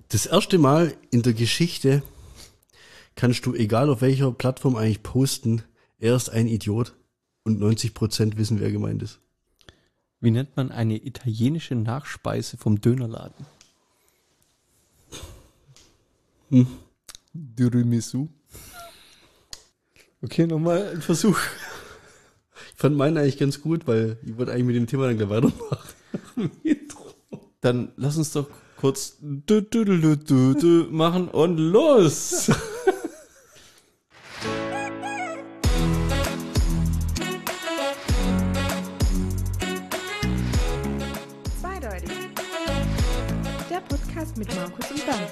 Das erste Mal in der Geschichte kannst du, egal auf welcher Plattform eigentlich posten, er ist ein Idiot und 90% wissen, wer gemeint ist. Wie nennt man eine italienische Nachspeise vom Dönerladen? Tiramisu. Okay, nochmal ein Versuch. Ich fand meinen eigentlich ganz gut, weil ich wollte eigentlich mit dem Thema dann gleich weitermachen. Dann lass uns doch kurz machen und los! Zweideutig. Der Podcast mit Markus und Bernd.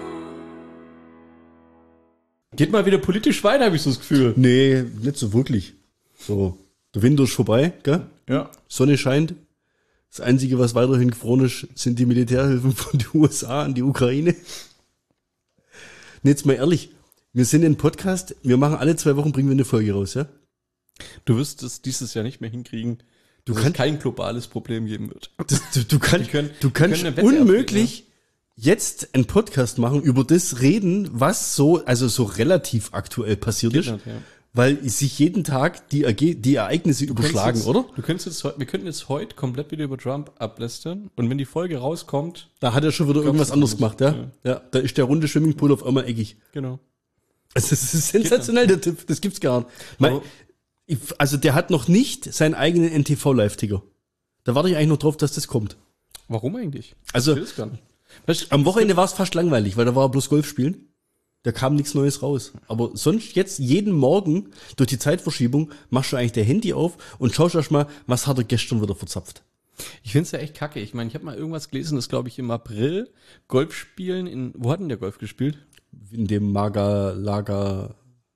Geht mal wieder politisch weiter, habe ich so das Gefühl. Nee, nicht so wirklich. So, der Winter ist vorbei, gell? Ja. Sonne scheint. Das Einzige, was weiterhin gefroren ist, sind die Militärhilfen von den USA an die Ukraine. Und jetzt mal ehrlich, wir sind ein Podcast, wir machen alle 2 Wochen, bringen wir eine Folge raus, ja? Du wirst es dieses Jahr nicht mehr hinkriegen, dass es kein globales Problem geben wird. Du kannst eine Wette unmöglich jetzt einen Podcast machen, über das reden, was so relativ aktuell passiert ist. Nicht, ja. Weil sich jeden Tag die Ereignisse überschlagen, oder? Wir könnten jetzt heute komplett wieder über Trump ablästern und wenn die Folge rauskommt... Da hat er schon wieder irgendwas anderes gemacht, ja? Ja, da ist der runde Swimmingpool auf einmal eckig. Genau. Also das ist sensationell, der Tipp, das gibt's gar nicht. Also der hat noch nicht seinen eigenen NTV-Live-Ticker. Da warte ich eigentlich noch drauf, dass das kommt. Warum eigentlich? Also Ich will es gar nicht. Weißt, am Wochenende war es fast langweilig, weil da war bloß Golf spielen. Da kam nichts Neues raus. Aber sonst jetzt jeden Morgen durch die Zeitverschiebung machst du eigentlich dein Handy auf und schaust erst mal, was hat er gestern wieder verzapft. Ich find's ja echt kacke. Ich meine, ich habe mal irgendwas gelesen, das glaube ich im April Golf spielen wo hat denn der Golf gespielt? In dem Lago,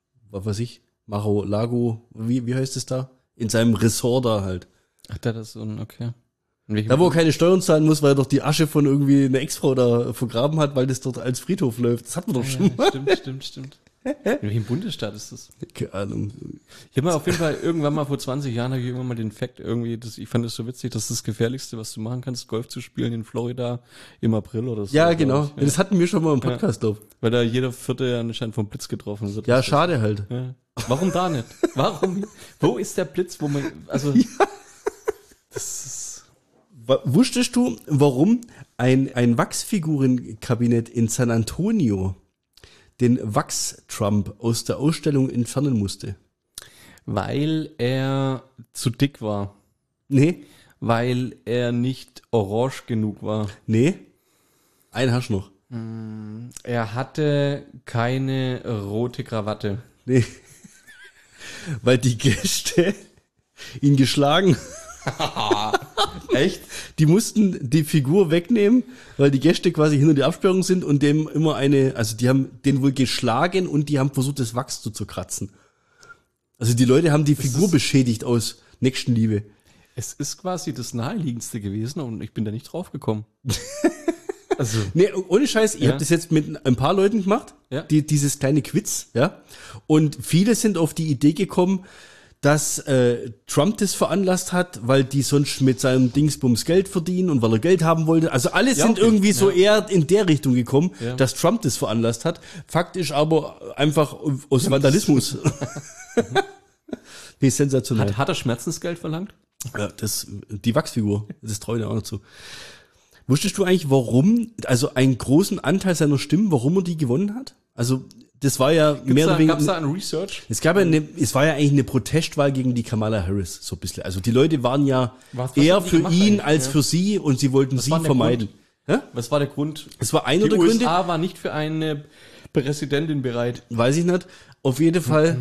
wie heißt es da? In seinem Ressort da halt. Ach, da ist so ein, okay. Da, wo er keine Steuern zahlen muss, weil er doch die Asche von irgendwie einer Ex-Frau da vergraben hat, weil das dort als Friedhof läuft. Das hatten wir doch schon mal. Stimmt. In welchem Bundesstaat ist das? Keine Ahnung. Ich habe mal auf jeden Fall irgendwann mal vor 20 Jahren habe ich irgendwann mal den Fact irgendwie, ich fand das so witzig, dass das Gefährlichste, was du machen kannst, Golf zu spielen in Florida im April oder so. Ja, genau. Ja. Das hatten wir schon mal im Podcast, Ja. glaub. Weil da jeder Vierte ja anscheinend vom Blitz getroffen wird. Ja, schade halt. Ja. Warum da nicht? Warum? Wo ist der Blitz, wo man, also, das ist, Wusstest du, warum ein Wachsfigurenkabinett in San Antonio den Wachs-Trump aus der Ausstellung entfernen musste? weil er zu dick war. Nee, Weil er nicht orange genug war. nee. Einen hast du noch. Er hatte keine rote Krawatte. Nee. Weil die Gäste ihn geschlagen. Echt? Die mussten die Figur wegnehmen, weil die Gäste quasi hinter der Absperrung sind und dem immer die haben den wohl geschlagen und die haben versucht, das Wachs zu zerkratzen. Also die Leute haben die Figur beschädigt aus Nächstenliebe. Es ist quasi das Naheliegendste gewesen und ich bin da nicht drauf gekommen. Also, Nee, ohne Scheiß, ich habe das jetzt mit ein paar Leuten gemacht, Ja. dieses kleine Quiz, ja. Und viele sind auf die Idee gekommen, dass Trump das veranlasst hat, weil die sonst mit seinem Dingsbums Geld verdienen und weil er Geld haben wollte. Also alle Ja, sind okay. irgendwie so eher in der Richtung gekommen, Ja. dass Trump das veranlasst hat. Fakt ist aber einfach aus Vandalismus. Nee, sensationell. hat er Schmerzensgeld verlangt? Ja, die Wachsfigur, das traue ich dir auch noch zu. Wusstest du eigentlich, warum, also einen großen Anteil seiner Stimmen, warum er die gewonnen hat? Also, das war ja mehr oder Gab's da weniger, ein Research? es war ja eigentlich eine Protestwahl gegen die Kamala Harris, so ein bisschen. Also, die Leute waren ja Was eher haben die für gemacht ihn eigentlich? als Ja. für sie und sie wollten sie war der vermeiden. Hä? Was war der Grund? Es war einer Die der Gründe, USA war nicht für eine Präsidentin bereit. weiß ich nicht. Auf jeden Fall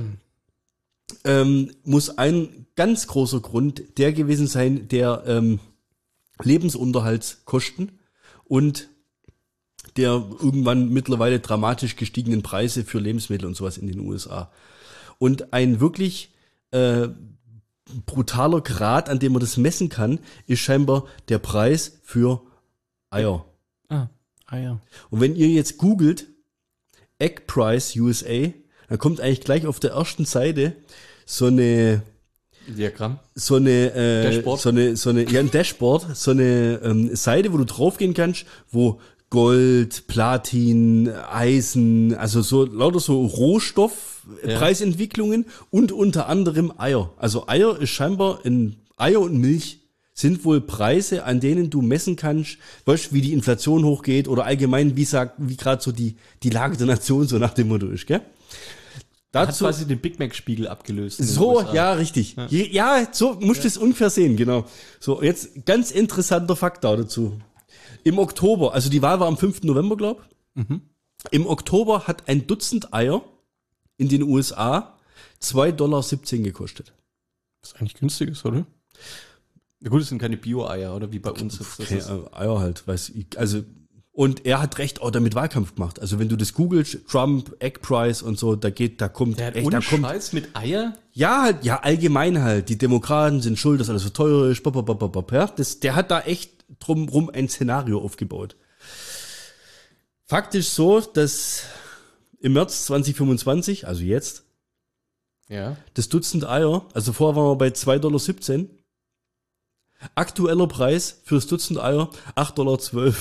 muss ein ganz großer Grund der gewesen sein, der Lebensunterhaltskosten und der irgendwann mittlerweile dramatisch gestiegenen Preise für Lebensmittel und sowas in den USA. Und ein wirklich brutaler Grad, an dem man das messen kann, ist scheinbar der Preis für Eier. Ah ja. Und wenn ihr jetzt googelt Egg Price USA, dann kommt eigentlich gleich auf der ersten Seite so eine Diagramm. Dashboard. Dashboard. Ein Dashboard, so eine Seite, wo du draufgehen kannst, wo Gold, Platin, Eisen, also so lauter so Rohstoffpreisentwicklungen und unter anderem Eier. Also Eier ist scheinbar Eier und Milch sind wohl Preise, an denen du messen kannst, weißt, wie die Inflation hochgeht oder allgemein, wie gerade so die Lage der Nation so nach dem Motto ist, gell? Hat quasi den Big Mac-Spiegel abgelöst. So, ja, richtig. Ja, so musst du es ungefähr sehen, genau. So, jetzt ganz interessanter Fakt dazu. Im Oktober, also die Wahl war am 5. November, glaube ich. Im Oktober hat ein Dutzend Eier in den USA $2,17 gekostet. Was eigentlich günstig ist, oder? Ja gut, es sind keine Bio-Eier, oder wie bei uns jetzt. Okay, Eier halt, weiß ich, also, und er hat recht auch damit Wahlkampf gemacht. Also wenn du das googelst, Trump, Egg Price und so, da kommt der hat echt, ohne Scheiß mit Eier? Ja, halt, ja, allgemein halt. Die Demokraten sind schuld, dass alles so teuer ist, ja, der hat da echt drumrum ein Szenario aufgebaut. Faktisch so, dass im März 2025, also jetzt, ja, das Dutzend Eier, also vorher waren wir bei $2,17, aktueller Preis für das Dutzend Eier $8,12.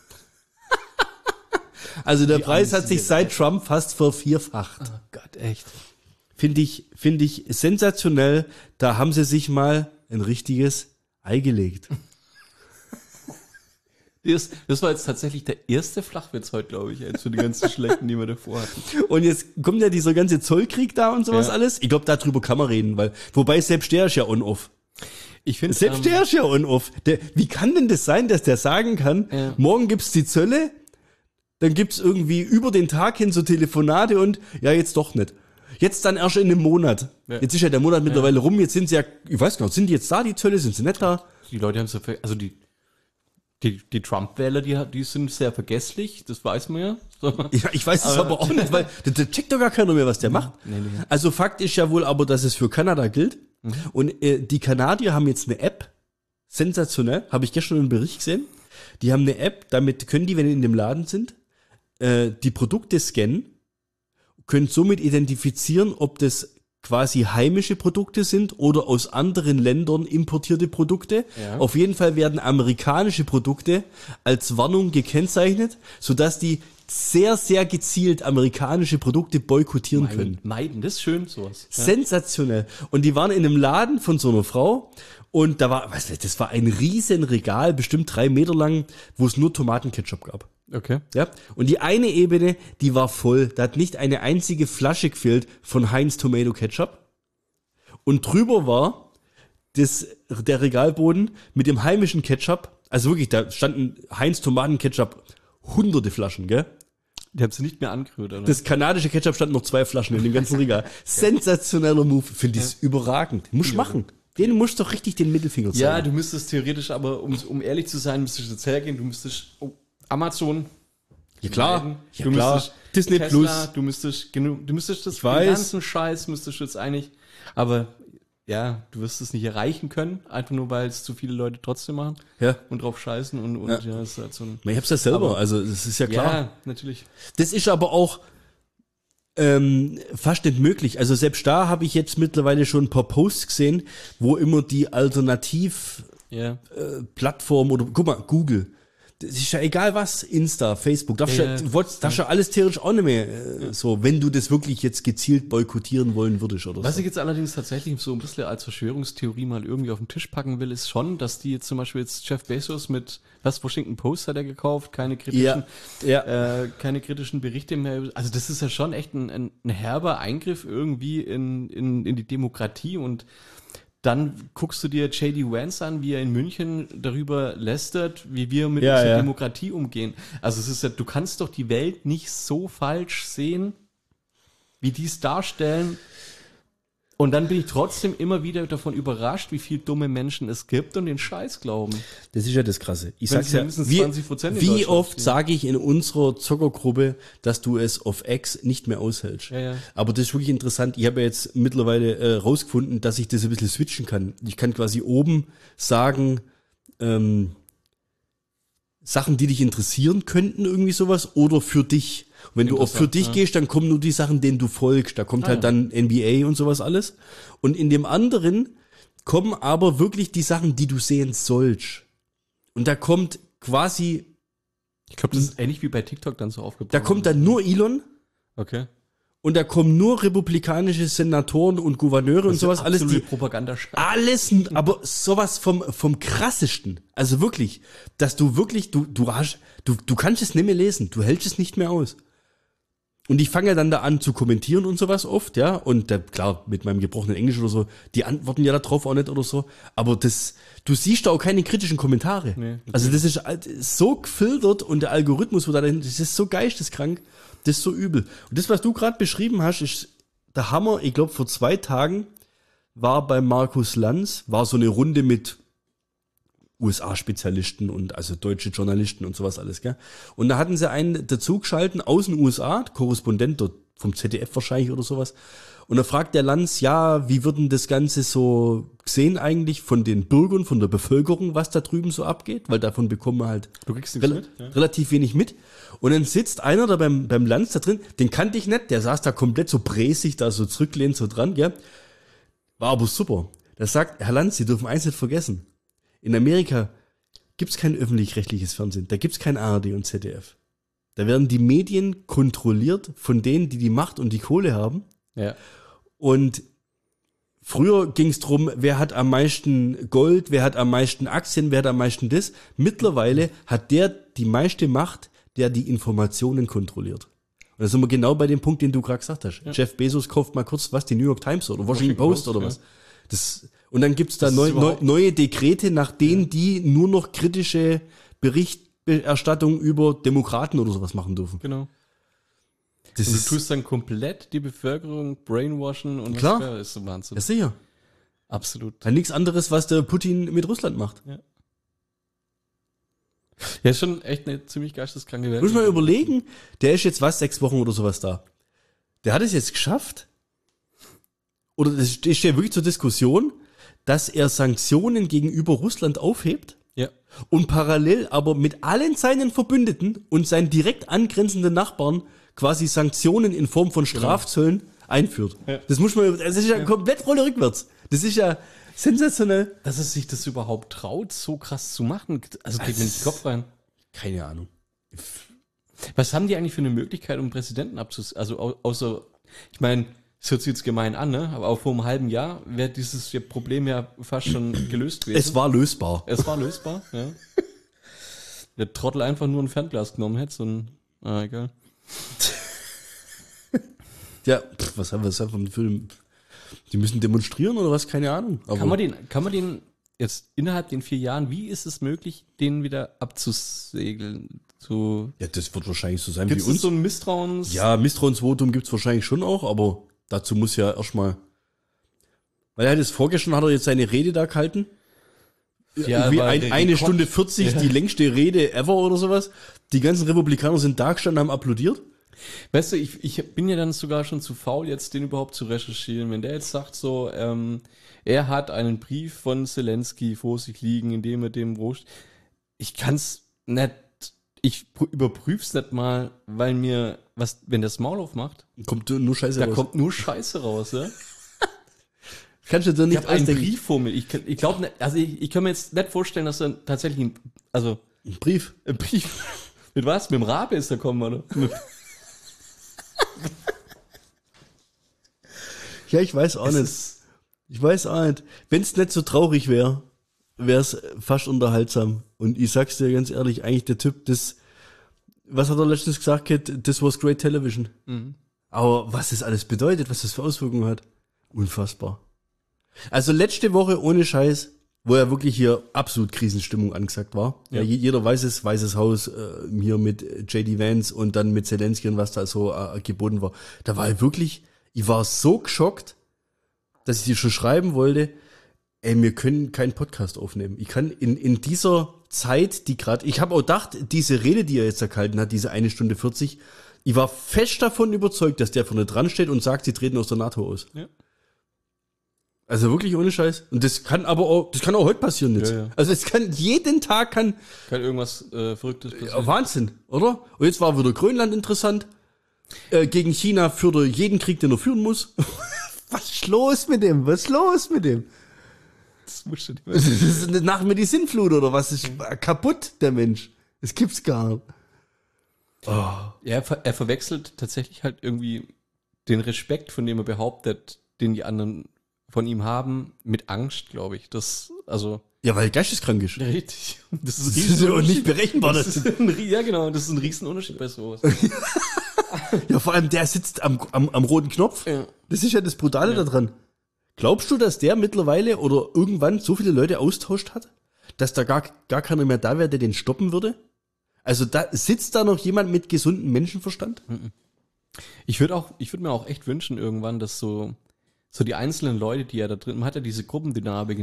Also der Preis hat sich seit Trump fast vervierfacht. Oh Gott, echt. Finde ich sensationell. Da haben sie sich mal ein richtiges Ei gelegt. Das war jetzt tatsächlich der erste Flachwitz heute, glaube ich, für die ganzen schlechten, die wir davor hatten. Und jetzt kommt ja dieser ganze Zollkrieg da und sowas alles. Ich glaube, darüber kann man reden, wobei selbst der ist ja on-off. Ich finde selbst der ist ja on-off. Wie kann denn das sein, dass der sagen kann, morgen gibt's die Zölle, dann gibt's irgendwie über den Tag hin so Telefonate und ja, jetzt doch nicht. Jetzt dann erst in einem Monat. Ja. Jetzt ist ja der Monat mittlerweile rum, jetzt sind sie ja, ich weiß gar nicht, sind die jetzt da, die Zölle, sind sie nicht da? Die Leute haben so, also die Trump-Wähler, die sind sehr vergesslich, das weiß man ja. So. Ja, ich weiß es aber auch nicht, weil der checkt doch gar keiner mehr, was der macht. Nee. Also Fakt ist ja wohl aber, dass es für Kanada gilt. Und die Kanadier haben jetzt eine App, sensationell, habe ich gestern einen Bericht gesehen. Die haben eine App, damit können die, wenn die in dem Laden sind, die Produkte scannen, können somit identifizieren, ob das quasi heimische Produkte sind oder aus anderen Ländern importierte Produkte. Ja. Auf jeden Fall werden amerikanische Produkte als Warnung gekennzeichnet, sodass die sehr, sehr gezielt amerikanische Produkte boykottieren können. Meiden, das ist schön, sowas. Ja. Sensationell. Und die waren in einem Laden von so einer Frau und das war ein riesen Regal, bestimmt 3 Meter lang, wo es nur Tomatenketchup gab. Okay. Ja. Und die eine Ebene, die war voll. Da hat nicht eine einzige Flasche gefehlt von Heinz Tomato Ketchup. Und drüber war der Regalboden mit dem heimischen Ketchup. Also wirklich, da standen Heinz Tomaten Ketchup hunderte Flaschen, gell? Die haben sie nicht mehr angerührt, oder? Das kanadische Ketchup standen noch 2 Flaschen in dem ganzen Regal. Sensationeller Move. Finde ich überragend. Muss machen. Den musst du doch richtig den Mittelfinger zeigen. Ja, du müsstest theoretisch, aber um ehrlich zu sein, müsstest du jetzt hergehen, du müsstest Amazon. Ja klar, müsstest Disney Tesla, Plus. Du müsstest das den ganzen Scheiß müsstest du jetzt eigentlich, aber ja, du wirst es nicht erreichen können, einfach nur weil es zu viele Leute trotzdem machen und drauf scheißen und ja, ist halt so ein. Ich hab's ja selber, also das ist ja klar. Ja, natürlich. Das ist aber auch fast nicht möglich. Also selbst da habe ich jetzt mittlerweile schon ein paar Posts gesehen, wo immer die Alternativ Plattform oder guck mal, Google. Das ist ja egal was, Insta, Facebook, darfst ja alles theoretisch auch nicht mehr so, wenn du das wirklich jetzt gezielt boykottieren wollen würdest oder Was so. ich jetzt allerdings tatsächlich so ein bisschen als Verschwörungstheorie mal irgendwie auf den Tisch packen will, ist schon, dass die jetzt zum Beispiel jetzt Jeff Bezos mit, Washington Post hat er gekauft, keine kritischen Berichte mehr. Also das ist ja schon echt ein herber Eingriff irgendwie in die Demokratie und dann guckst du dir J.D. Vance an, wie er in München darüber lästert, wie wir mit unserer Demokratie umgehen. Also es ist ja, du kannst doch die Welt nicht so falsch sehen, wie die es darstellen. Und dann bin ich trotzdem immer wieder davon überrascht, wie viele dumme Menschen es gibt und den Scheiß glauben. Das ist ja das Krasse. Ich sag's ja, 20% wie oft sage ich in unserer Zockergruppe, dass du es auf X nicht mehr aushältst. Ja. Aber das ist wirklich interessant. Ich habe ja jetzt mittlerweile rausgefunden, dass ich das ein bisschen switchen kann. Ich kann quasi oben sagen, Sachen, die dich interessieren könnten, irgendwie sowas, oder für dich. Und wenn du auf für dich gehst, dann kommen nur die Sachen, denen du folgst. Da kommt halt dann NBA und sowas alles. Und in dem anderen kommen aber wirklich die Sachen, die du sehen sollst. Und da kommt quasi Ich glaube, das ist ähnlich wie bei TikTok dann so aufgebaut. Da kommt dann nur Elon Okay. und da kommen nur republikanische Senatoren und Gouverneure und sowas, alles die Propaganda. alles, aber sowas vom krassesten. Also wirklich, dass du wirklich, du kannst es nicht mehr lesen, du hältst es nicht mehr aus. Und ich fange dann da an zu kommentieren und sowas oft, ja, und klar, mit meinem gebrochenen Englisch oder so, die antworten ja da drauf auch nicht oder so, aber du siehst da auch keine kritischen Kommentare. Nee, also das ist so gefiltert und der Algorithmus, wo da dahin, das ist so geisteskrank, das ist so übel. Und das, was du gerade beschrieben hast, ist der Hammer. Ich glaube, vor 2 Tagen war bei Markus Lanz, war so eine Runde mit USA-Spezialisten und also deutsche Journalisten und sowas alles, gell? Und da hatten sie einen dazugeschalten aus den USA, Korrespondent dort vom ZDF wahrscheinlich oder sowas. Und da fragt der Lanz, ja, wie wird denn das Ganze so gesehen eigentlich von den Bürgern, von der Bevölkerung, was da drüben so abgeht? Weil davon bekommen wir halt relativ wenig mit. Und dann sitzt einer da beim Lanz da drin, den kannte ich nicht, der saß da komplett so bräsig, da so zurücklehnt, so dran, gell? War aber super. Der sagt, Herr Lanz, Sie dürfen eins nicht vergessen. In Amerika gibt's kein öffentlich-rechtliches Fernsehen, da gibt's kein ARD und ZDF. Da werden die Medien kontrolliert von denen, die die Macht und die Kohle haben. Ja. Und früher ging's drum, wer hat am meisten Gold, wer hat am meisten Aktien, wer hat am meisten das. Mittlerweile hat der die meiste Macht, der die Informationen kontrolliert. Und da sind wir genau bei dem Punkt, den du gerade gesagt hast. Ja. Jeff Bezos kauft mal kurz was, die New York Times oder Washington Post oder was. Und dann gibt's da neue Dekrete, nach denen die nur noch kritische Berichterstattung über Demokraten oder sowas machen dürfen. Genau. Und du tust dann komplett die Bevölkerung brainwashen und klar. Das ist so Wahnsinn. Ja, sicher. Absolut. Ja, nichts anderes, was der Putin mit Russland macht. Ja. Ja, ist schon echt eine ziemlich geisteskranke Welt. Muss man überlegen, der ist jetzt 6 Wochen oder sowas da. Der hat es jetzt geschafft, oder das steht ja wirklich zur Diskussion, dass er Sanktionen gegenüber Russland aufhebt und parallel aber mit allen seinen Verbündeten und seinen direkt angrenzenden Nachbarn quasi Sanktionen in Form von Strafzöllen einführt. Ja. Das ist ja komplett Rolle rückwärts. Das ist ja sensationell. Dass es sich das überhaupt traut, so krass zu machen. Also geht mir nicht den Kopf rein. Keine Ahnung. Was haben die eigentlich für eine Möglichkeit, um Präsidenten also außer, ich meine, das hört sich jetzt gemein an, ne? Aber auch vor einem halben Jahr wäre dieses Problem ja fast schon gelöst gewesen. Es war lösbar, ja. Der Trottel einfach nur ein Fernglas genommen hätte, egal. Ja, was haben wir vom Film? Die müssen demonstrieren oder was? Keine Ahnung. Aber kann man den jetzt innerhalb den 4 Jahren, wie ist es möglich, den wieder abzusegeln? Ja, das wird wahrscheinlich so sein wie uns. Gibt es so ein Misstrauens... Ja, Misstrauensvotum gibt's wahrscheinlich schon auch, aber dazu muss ja erstmal, weil er hat es vorgestern, hat er jetzt seine Rede da gehalten. Ja, eine Stunde 40, die längste Rede ever oder sowas. Die ganzen Republikaner sind da gestanden, haben applaudiert. Weißt du, ich bin ja dann sogar schon zu faul, jetzt den überhaupt zu recherchieren. Wenn der jetzt sagt so, er hat einen Brief von Zelensky vor sich liegen, in dem er dem Rost, ich kann's nicht, ich überprüf's nicht mal, weil mir, wenn der das Maul aufmacht, kommt nur Scheiße raus. Da kommt nur Scheiße raus, ja. Kannst du dir nicht einen Brief vor mir. Ich glaube nicht, also ich kann mir jetzt nicht vorstellen, dass er tatsächlich ein Brief. Mit was? Mit dem Rabe ist er gekommen, oder? Ja, ich weiß auch nicht. Wenn es nicht so traurig wäre, wäre es fast unterhaltsam. Und ich sag's dir ganz ehrlich, eigentlich der Typ, was hat er letztens gesagt, this was great television. Mhm. Aber was das alles bedeutet, was das für Auswirkungen hat, unfassbar. Also letzte Woche ohne Scheiß, wo ja wirklich hier absolut Krisenstimmung angesagt war. Ja. Jeder weiß es, Weißes Haus, hier mit J.D. Vance und dann mit Zelensky und was da so geboten war. Da war ich war so geschockt, dass ich dir schon schreiben wollte, wir können keinen Podcast aufnehmen. Ich kann in dieser Zeit, ich habe auch gedacht, diese Rede, die er jetzt gehalten hat, diese 1 Stunde 40, ich war fest davon überzeugt, dass der vorne dran steht und sagt, sie treten aus der NATO aus. Ja. Also wirklich ohne Scheiß. Und das kann auch heute passieren jetzt. Ja. Also es kann jeden Tag kann irgendwas Verrücktes passieren. Wahnsinn, oder? Und jetzt war wieder Grönland interessant. Gegen China führt er jeden Krieg, den er führen muss. Was ist los mit dem? Das muss schon das ist nach mir die Sinnflut oder was? Ist kaputt, der Mensch. Das gibt's gar nicht. Ja, er verwechselt tatsächlich halt irgendwie den Respekt, von dem er behauptet, den die anderen von ihm haben, mit Angst, glaube ich. Ja, weil er geisteskrank ist. Richtig. Das Das ist ja auch nicht berechenbar. Ja, genau. Das ist ein Riesenunterschied bei sowas. Ja, vor allem der sitzt am roten Knopf. Ja. Das ist ja das Brutale daran. Glaubst du, dass der mittlerweile oder irgendwann so viele Leute austauscht hat, dass da gar keiner mehr da wäre, der den stoppen würde? Also da sitzt da noch jemand mit gesundem Menschenverstand? Ich würde mir auch echt wünschen irgendwann, dass so die einzelnen Leute, die ja da drin, man hat ja diese Gruppendynamik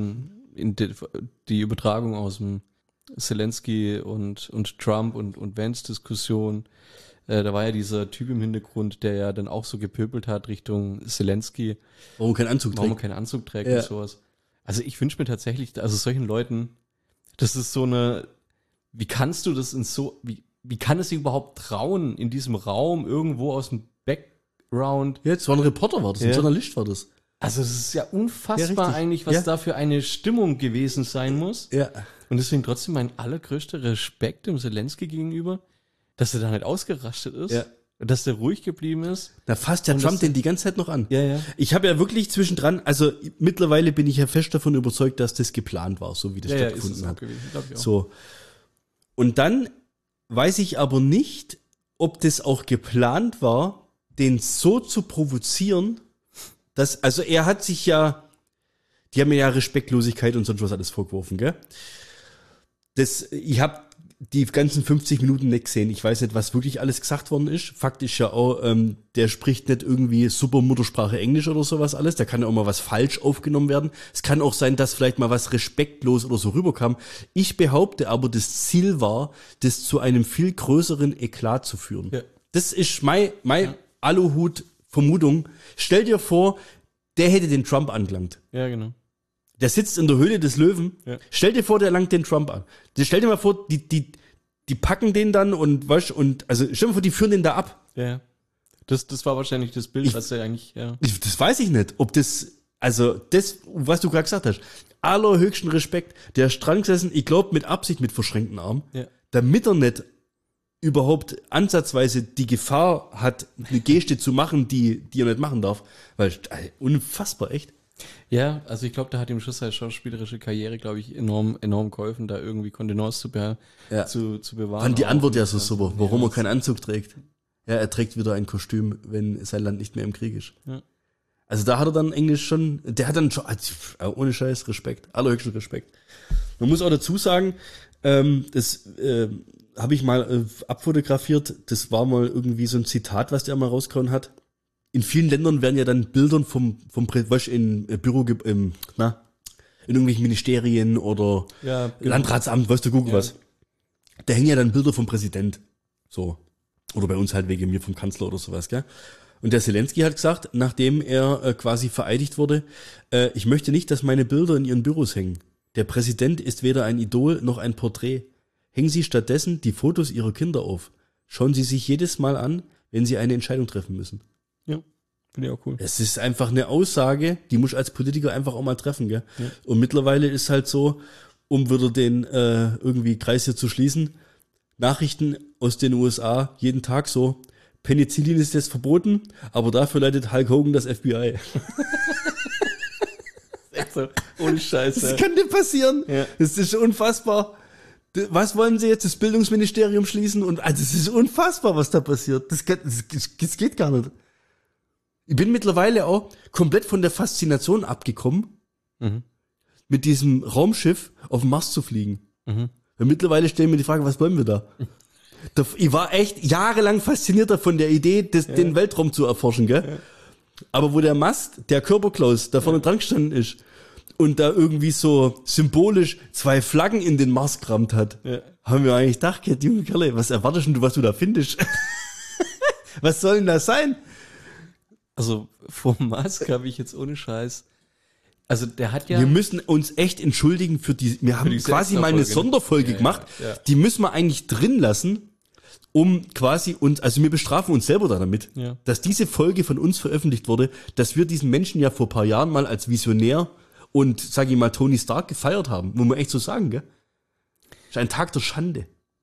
die Übertragung aus dem Zelensky und Trump und Vance Diskussion. Da war ja dieser Typ im Hintergrund, der ja dann auch so gepöbelt hat Richtung Zelensky. Warum keinen Anzug Warum er trägt? keinen Anzug trägt Ja. und sowas. Also ich wünsche mir tatsächlich, also solchen Leuten, das ist so eine, wie kannst du das wie kann es sich überhaupt trauen, in diesem Raum irgendwo aus dem Background? Ja, das war ein Reporter, war das, ein Ja. Journalist war das. Also es ist ja unfassbar Ja, richtig. eigentlich, was Ja. da für eine Stimmung gewesen sein muss. Ja. Und deswegen trotzdem mein allergrößter Respekt dem Zelensky gegenüber, dass er da nicht ausgerastet ist. Ja. Und dass der ruhig geblieben ist. Da fasst der Und Trump das- den die ganze Zeit noch an. Ja, ja. Ich habe ja wirklich zwischendran, also mittlerweile bin ich ja fest davon überzeugt, dass das geplant war, so wie das stattgefunden hat. gewesen, glaube ich auch. So. Und dann weiß ich aber nicht, ob das auch geplant war, den so zu provozieren, dass, also er hat sich ja, die haben mir ja Respektlosigkeit und sonst was alles vorgeworfen, gell? Ich habe die ganzen 50 Minuten nicht gesehen. Ich weiß nicht, was wirklich alles gesagt worden ist. Fakt ist ja auch, der spricht nicht irgendwie super Muttersprache Englisch oder sowas alles. Da kann ja auch mal was falsch aufgenommen werden. Es kann auch sein, dass vielleicht mal was respektlos oder so rüberkam. Ich behaupte aber, das Ziel war, das zu einem viel größeren Eklat zu führen. Ja. Das ist mein Aluhut-Vermutung. Stell dir vor, der hätte den Trump angelangt. Ja, genau. Der sitzt in der Höhle des Löwen. Ja. Stell dir vor, der langt den Trump an. Stell dir mal vor, die packen den dann und also stell dir mal vor, die führen den da ab. Ja. Das war wahrscheinlich das Bild, was er eigentlich, ja. Das weiß ich nicht, ob das, also das, was du gerade gesagt hast, allerhöchsten Respekt, der ist dran gesessen, ich glaube mit Absicht mit verschränkten Armen, Ja. damit er nicht überhaupt ansatzweise die Gefahr hat, eine Geste zu machen, die er nicht machen darf. Weil, unfassbar, echt. Ja, also ich glaube, da hat ihm schon seine schauspielerische Karriere, glaube ich, enorm geholfen, da irgendwie Kontenance zu bewahren. Fand die Antwort ja so super, warum er keinen Anzug trägt. Ja, er trägt wieder ein Kostüm, wenn sein Land nicht mehr im Krieg ist. Ja. Also da hat er dann Englisch schon, der hat dann schon, also, ohne Scheiß, Respekt, allerhöchsten Respekt. Man muss auch dazu sagen, das habe ich mal abfotografiert, das war mal irgendwie so ein Zitat, was der mal rausgehauen hat. In vielen Ländern werden ja dann Bildern vom in Büro, in irgendwelchen Ministerien oder Ja, genau. Landratsamt, weißt du, guck Ja. was. Da hängen ja dann Bilder vom Präsident. So. Oder bei uns halt wegen mir vom Kanzler oder sowas, gell? Und der Zelensky hat gesagt, nachdem er quasi vereidigt wurde, ich möchte nicht, dass meine Bilder in ihren Büros hängen. Der Präsident ist weder ein Idol noch ein Porträt. Hängen Sie stattdessen die Fotos Ihrer Kinder auf. Schauen Sie sich jedes Mal an, wenn Sie eine Entscheidung treffen müssen. Ja, finde ich auch cool. Es ist einfach eine Aussage, die muss als Politiker einfach auch mal treffen, gell? Ja. Und mittlerweile ist halt so, um wieder den irgendwie Kreis hier zu schließen, Nachrichten aus den USA jeden Tag so, Penicillin ist jetzt verboten, aber dafür leitet Hulk Hogan das FBI. Echt so, ohne Scheiße. Das kann dir passieren. Ja. Das ist unfassbar. Was wollen sie jetzt, das Bildungsministerium schließen? Und also es ist unfassbar, was da passiert. Das geht gar nicht. Ich bin mittlerweile auch komplett von der Faszination abgekommen, mit diesem Raumschiff auf den Mars zu fliegen. Weil mittlerweile stellen wir die Frage, was wollen wir da? Ich war echt jahrelang fasziniert von der Idee, den Weltraum zu erforschen, gell? Aber wo der Mast, der Körperklaus, da vorne dran gestanden ist und da irgendwie so symbolisch 2 Flaggen in den Mars gerammt hat, haben wir eigentlich gedacht, junge Kerle, was erwartest du, was du da findest? Was soll denn das sein? Also vom Musk habe ich jetzt ohne Scheiß. Also der hat ja. Wir müssen uns echt entschuldigen wir haben diese quasi mal eine Extrafolge, ne? Sonderfolge Ja, gemacht, ja. die müssen wir eigentlich drin lassen, um quasi uns, also wir bestrafen uns selber damit, Ja. dass diese Folge von uns veröffentlicht wurde, dass wir diesen Menschen ja vor ein paar Jahren mal als Visionär und, sag ich mal, Tony Stark gefeiert haben, muss man echt so sagen, gell? Das ist ein Tag der Schande.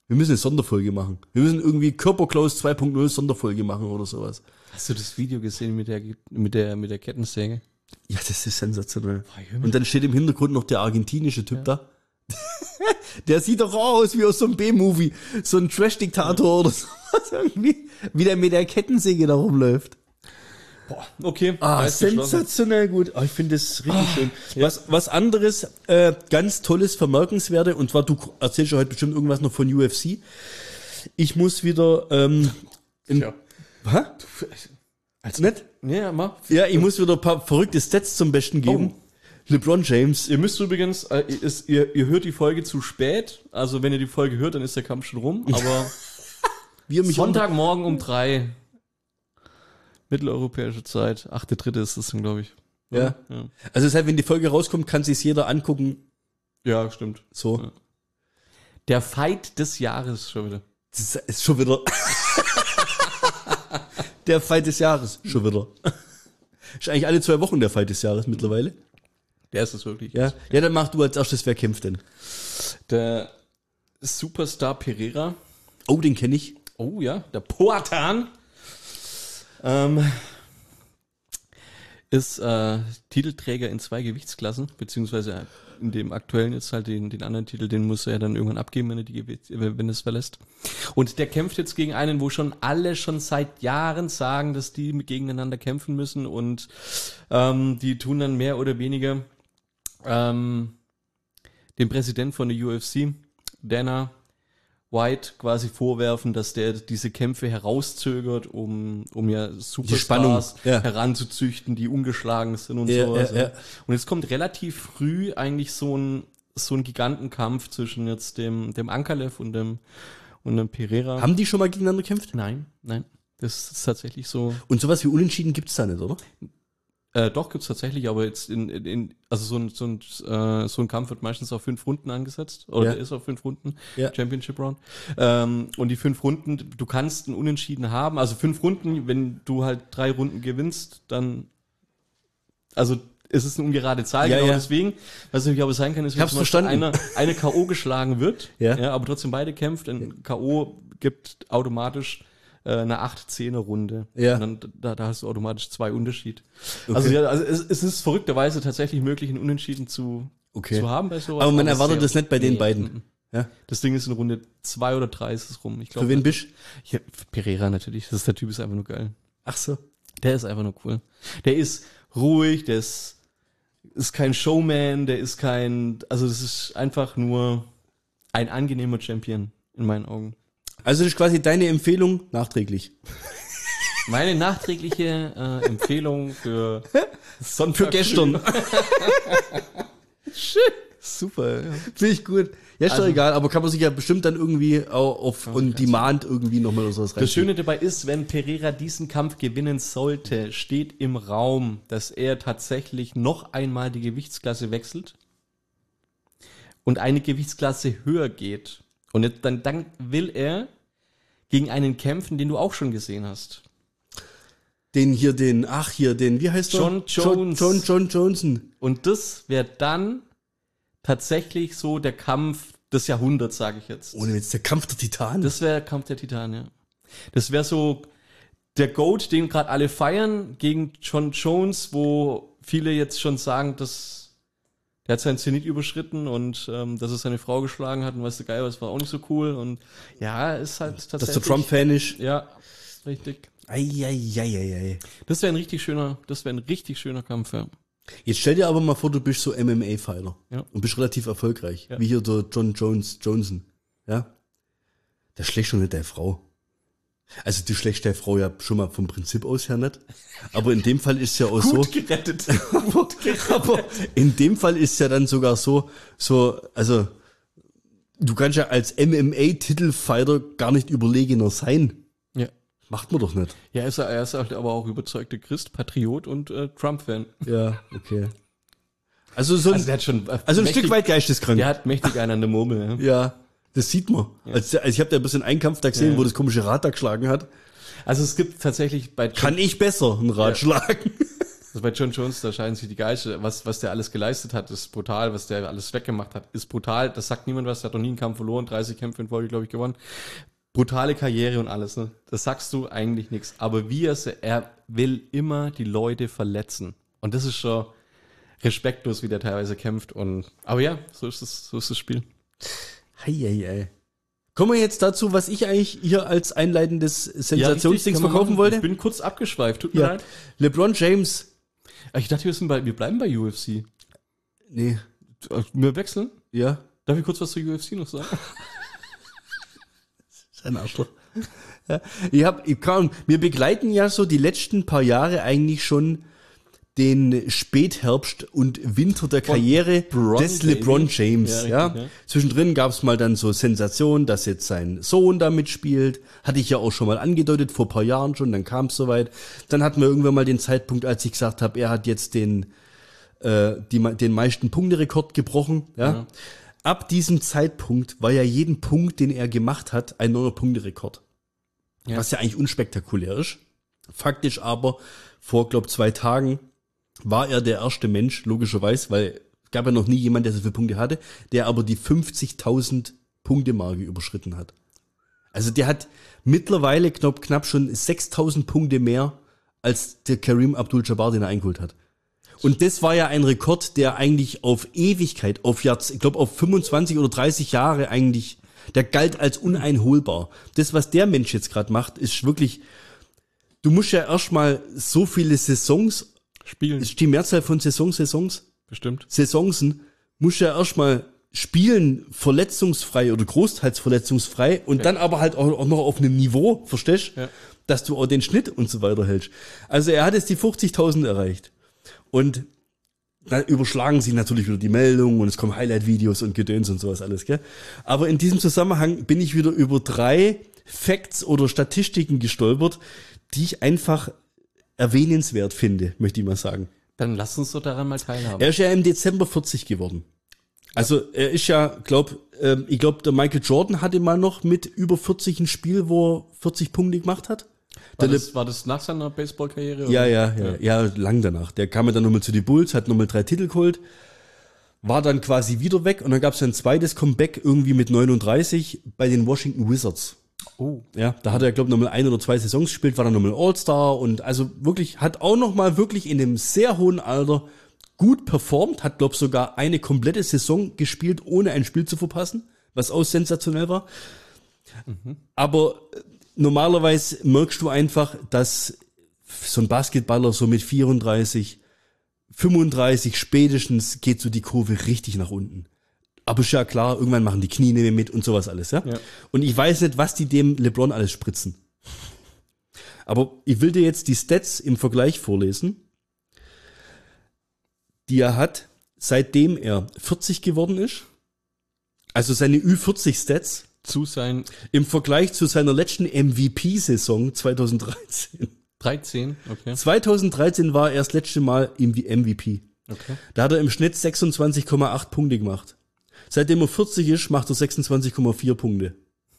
Wir müssen eine Sonderfolge machen. Wir müssen irgendwie Körperklaus 2.0 Sonderfolge machen oder sowas. Hast du das Video gesehen mit der Kettensäge? Ja, das ist sensationell. Und dann steht im Hintergrund noch der argentinische Typ da. Der sieht doch auch aus wie aus so einem B-Movie. So ein Trash-Diktator oder sowas irgendwie. Wie der mit der Kettensäge da rumläuft. Okay. Sensationell gut. Ich finde das richtig schön. Ja. Was anderes, ganz tolles, vermerkenswerte, und zwar, du erzählst ja heute bestimmt irgendwas noch von UFC. Ich muss wieder, Ja. hä? Als Nett? Ja, mach. Ja, ich muss wieder ein paar verrückte Stats zum Besten geben. LeBron James. Ihr müsst übrigens, ihr hört die Folge zu spät. Also wenn ihr die Folge hört, dann ist der Kampf schon rum. Aber Wie er mich Sonntagmorgen um 3 mitteleuropäische Zeit. 8.3. ist das dann, glaube ich. Ja. Also das heißt, wenn die Folge rauskommt, kann sich's jeder angucken. Ja, stimmt. So. Ja. Der Fight des Jahres schon wieder. Das ist schon wieder. Der Fight des Jahres. Schon wieder. Ist eigentlich alle 2 Wochen der Fight des Jahres mittlerweile. Der ist es wirklich. Ja. Ja, dann mach du als erstes, wer kämpft denn? Der Superstar Pereira. Oh, den kenne ich. Oh ja, der Poatan. Ist Titelträger in 2 Gewichtsklassen, beziehungsweise in dem aktuellen jetzt halt den anderen Titel, den muss er dann irgendwann abgeben, wenn es verlässt. Und der kämpft jetzt gegen einen, wo schon alle schon seit Jahren sagen, dass die gegeneinander kämpfen müssen, und die tun dann mehr oder weniger dem Präsident von der UFC, Dana White, quasi vorwerfen, dass der diese Kämpfe herauszögert, um ja Superstars heranzuzüchten, die ungeschlagen sind und sowas. Ja. Und jetzt kommt relativ früh eigentlich so ein Gigantenkampf zwischen jetzt dem Ankalev und dem Pereira. Haben die schon mal gegeneinander gekämpft? Nein. Das ist tatsächlich so. Und sowas wie Unentschieden gibt's da nicht, oder? Doch, gibt's tatsächlich, aber jetzt also so ein Kampf wird meistens auf 5 Runden angesetzt, oder ist auf 5 Runden, Championship Round. Und die 5 Runden, du kannst einen Unentschieden haben, also 5 Runden, wenn du halt 3 Runden gewinnst, dann, also es ist eine ungerade Zahl, deswegen, was natürlich aber sein kann, ist, wenn zum Beispiel eine K.O. geschlagen wird, aber trotzdem beide kämpft, ein K.O. gibt automatisch eine 8-10er-Runde. Ja. Und dann da hast du automatisch 2 Unterschied. Okay. Also es ist verrückterweise tatsächlich möglich, einen Unentschieden zu haben bei sowas. Aber man erwartet das nicht bei den beiden. Ja. Das Ding ist in Runde 2 oder 3 ist es rum. Ich glaub, für wen bist du? Ja, Pereira natürlich. Der Typ ist einfach nur geil. Ach so. Der ist einfach nur cool. Der ist ruhig, der ist kein Showman, also das ist einfach nur ein angenehmer Champion in meinen Augen. Also das ist quasi deine Empfehlung nachträglich. Meine nachträgliche Empfehlung für Sonntag für gestern. Schön. Super. Ja. Finde ich gut. Ja, ist doch egal, aber kann man sich ja bestimmt dann irgendwie auch auf On Demand irgendwie nochmal oder sowas rein. Das Schöne dabei ist, wenn Pereira diesen Kampf gewinnen sollte, steht im Raum, dass er tatsächlich noch einmal die Gewichtsklasse wechselt und eine Gewichtsklasse höher geht. Und jetzt, dann will er gegen einen kämpfen, den du auch schon gesehen hast. Wie heißt der? John Johnson. Und das wäre dann tatsächlich so der Kampf des Jahrhunderts, sage ich jetzt. Ohne jetzt der Kampf der Titanen. Das wäre der Kampf der Titanen, ja. Das wäre so der GOAT, den gerade alle feiern, gegen John Jones, wo viele jetzt schon sagen, dass der hat seinen Zenit überschritten und dass er seine Frau geschlagen hat und weißt du, geil, das war auch nicht so cool. Und ja, ist halt tatsächlich. Dass der Trump-Fan ist. Ja, richtig. Eieieiei. Das wäre ein richtig schöner Kampf, ja. Jetzt stell dir aber mal vor, du bist so MMA-Fighter und bist relativ erfolgreich. Ja. Wie hier der John Johnson. Ja? Der schlägt schon nicht deine Frau. Also du schlägst deine Frau ja schon mal vom Prinzip aus her nicht. Aber in dem Fall ist es ja auch Gut gerettet. Aber in dem Fall ist es ja dann sogar so, also du kannst ja als MMA-Titelfighter gar nicht überlegener sein. Ja. Macht man doch nicht. Ja, er ist halt aber auch überzeugter Christ, Patriot und Trump-Fan. Ja, okay. Also der hat schon ein Stück weit geisteskrank. Der hat mächtig einen an der Murmel. Ja. Ja, das sieht man. Ja. Also ich habe da ein bisschen einen Kampf da gesehen, wo das komische Rad da geschlagen hat. Also es gibt tatsächlich Kann ich besser ein Rad schlagen? Also bei John Jones, da scheinen sich die Geister, was der alles geleistet hat, ist brutal, was der alles weggemacht hat, ist brutal. Das sagt niemand was, der hat noch nie einen Kampf verloren, 30 Kämpfe in Folge, glaube ich, gewonnen. Brutale Karriere und alles, ne? Das sagst du eigentlich nichts. Aber er will immer die Leute verletzen. Und das ist schon respektlos, wie der teilweise kämpft. Aber ja, so ist das Spiel. Hei. Kommen wir jetzt dazu, was ich eigentlich hier als einleitendes Sensationsdings verkaufen wollte? Ich bin kurz abgeschweift, tut mir leid. LeBron James. Ich dachte, wir bleiben bei UFC. Nee. Wir wechseln? Ja. Darf ich kurz was zur UFC noch sagen? Ein Arschloch. Ja. Wir begleiten ja so die letzten paar Jahre eigentlich schon den Spätherbst und Winter der Karriere des LeBron James. Ja, richtig, ja. Zwischendrin gab es mal dann so Sensationen, dass jetzt sein Sohn da mitspielt. Hatte ich ja auch schon mal angedeutet, vor ein paar Jahren schon, dann kam es soweit. Dann hatten wir irgendwann mal den Zeitpunkt, als ich gesagt habe, er hat jetzt den meisten Punkterekord gebrochen. Ja. Ab diesem Zeitpunkt war ja jeden Punkt, den er gemacht hat, ein neuer Punkterekord. Ja. Was ja eigentlich unspektakulär ist. Faktisch aber vor, glaube 2 Tagen war er der erste Mensch, logischerweise, weil es gab ja noch nie jemand, der so viele Punkte hatte, der aber die 50.000 Punkte-Marke überschritten hat. Also der hat mittlerweile knapp schon 6.000 Punkte mehr als der Kareem Abdul-Jabbar, den er eingeholt hat. Und das war ja ein Rekord, der eigentlich auf Ewigkeit, ich glaube auf 25 oder 30 Jahre eigentlich, der galt als uneinholbar. Das, was der Mensch jetzt gerade macht, ist wirklich, du musst ja erstmal so viele Saisons spielen. Ist die Mehrzahl von Saisons? Bestimmt. Saisonsen musst du ja erstmal spielen, verletzungsfrei oder großteils verletzungsfrei und dann aber halt auch noch auf einem Niveau, verstehst du, dass du auch den Schnitt und so weiter hältst. Also er hat jetzt die 50.000 erreicht. Und dann überschlagen sich natürlich wieder die Meldungen und es kommen Highlight-Videos und Gedöns und sowas alles, gell? Aber in diesem Zusammenhang bin ich wieder über 3 Facts oder Statistiken gestolpert, die ich einfach erwähnenswert finde, möchte ich mal sagen. Dann lass uns doch daran mal teilhaben. Er ist ja im Dezember 40 geworden. Also er ist ja, ich glaube, der Michael Jordan hatte mal noch mit über 40 ein Spiel, wo er 40 Punkte gemacht hat. War das nach seiner Baseball-Karriere? Ja, lang danach. Der kam ja dann nochmal zu den Bulls, hat nochmal 3 Titel geholt, war dann quasi wieder weg und dann gab es ein zweites Comeback irgendwie mit 39 bei den Washington Wizards. Oh. Ja, da hat er, glaube ich, nochmal 1 oder 2 Saisons gespielt, war dann nochmal All-Star und also wirklich, hat auch nochmal wirklich in einem sehr hohen Alter gut performt, hat, glaube ich, sogar eine komplette Saison gespielt, ohne ein Spiel zu verpassen, was auch sensationell war. Aber normalerweise merkst du einfach, dass so ein Basketballer so mit 34, 35 spätestens geht so die Kurve richtig nach unten. Aber ist ja klar, irgendwann machen die Knie nicht mehr mit und sowas alles, ja? Und ich weiß nicht, was die dem LeBron alles spritzen. Aber ich will dir jetzt die Stats im Vergleich vorlesen, die er hat, seitdem er 40 geworden ist. Also seine Ü40-Stats im Vergleich zu seiner letzten MVP-Saison 2013. 13, okay. 2013 war er das letzte Mal im MVP. Okay. Da hat er im Schnitt 26,8 Punkte gemacht. Seitdem er 40 ist, macht er 26,4 Punkte.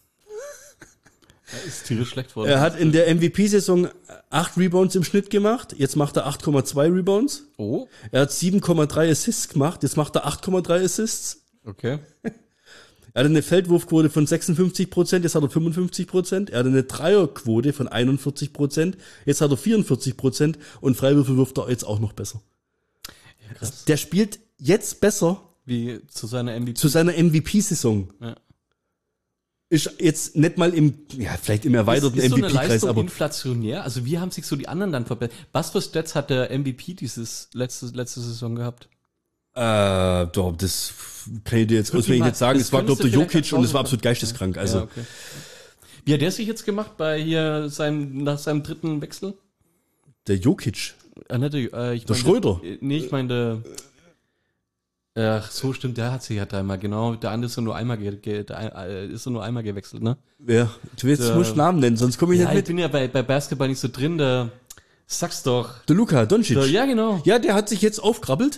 Er ist tierisch schlecht worden. Er hat in der MVP-Saison 8 Rebounds im Schnitt gemacht, jetzt macht er 8,2 Rebounds. Oh. Er hat 7,3 Assists gemacht, jetzt macht er 8,3 Assists. Okay. Er hatte eine Feldwurfquote von 56%, jetzt hat er 55%. Er hatte eine Dreierquote von 41%, jetzt hat er 44% und Freiwürfe wirft er jetzt auch noch besser. Ja, krass. Der spielt jetzt besser wie zu seiner MVP-Saison. Ja. Ist jetzt nicht mal vielleicht im erweiterten MVP-Kreis, aber... Ist so eine Leistung inflationär? Also wie haben sich so die anderen dann verbessert? Was für Stats hat der MVP dieses letzte Saison gehabt? Doch, das kann ich dir jetzt auswendig nicht sagen. Es war, glaube ich, der Jokic und es war absolut geisteskrank. Also. Ja, okay. Wie hat der sich jetzt gemacht nach seinem dritten Wechsel? Der Jokic? Der Schröder? Ich meine, ach, so stimmt, der hat sich ja 3-mal, genau. Der andere ist nur einmal gewechselt, ne? Ja, du musst Namen nennen, sonst komme ich nicht mit. Ich bin ja bei Basketball nicht so drin, sag's doch. Der Luka Doncic. Ja, genau. Ja, der hat sich jetzt aufkrabbelt.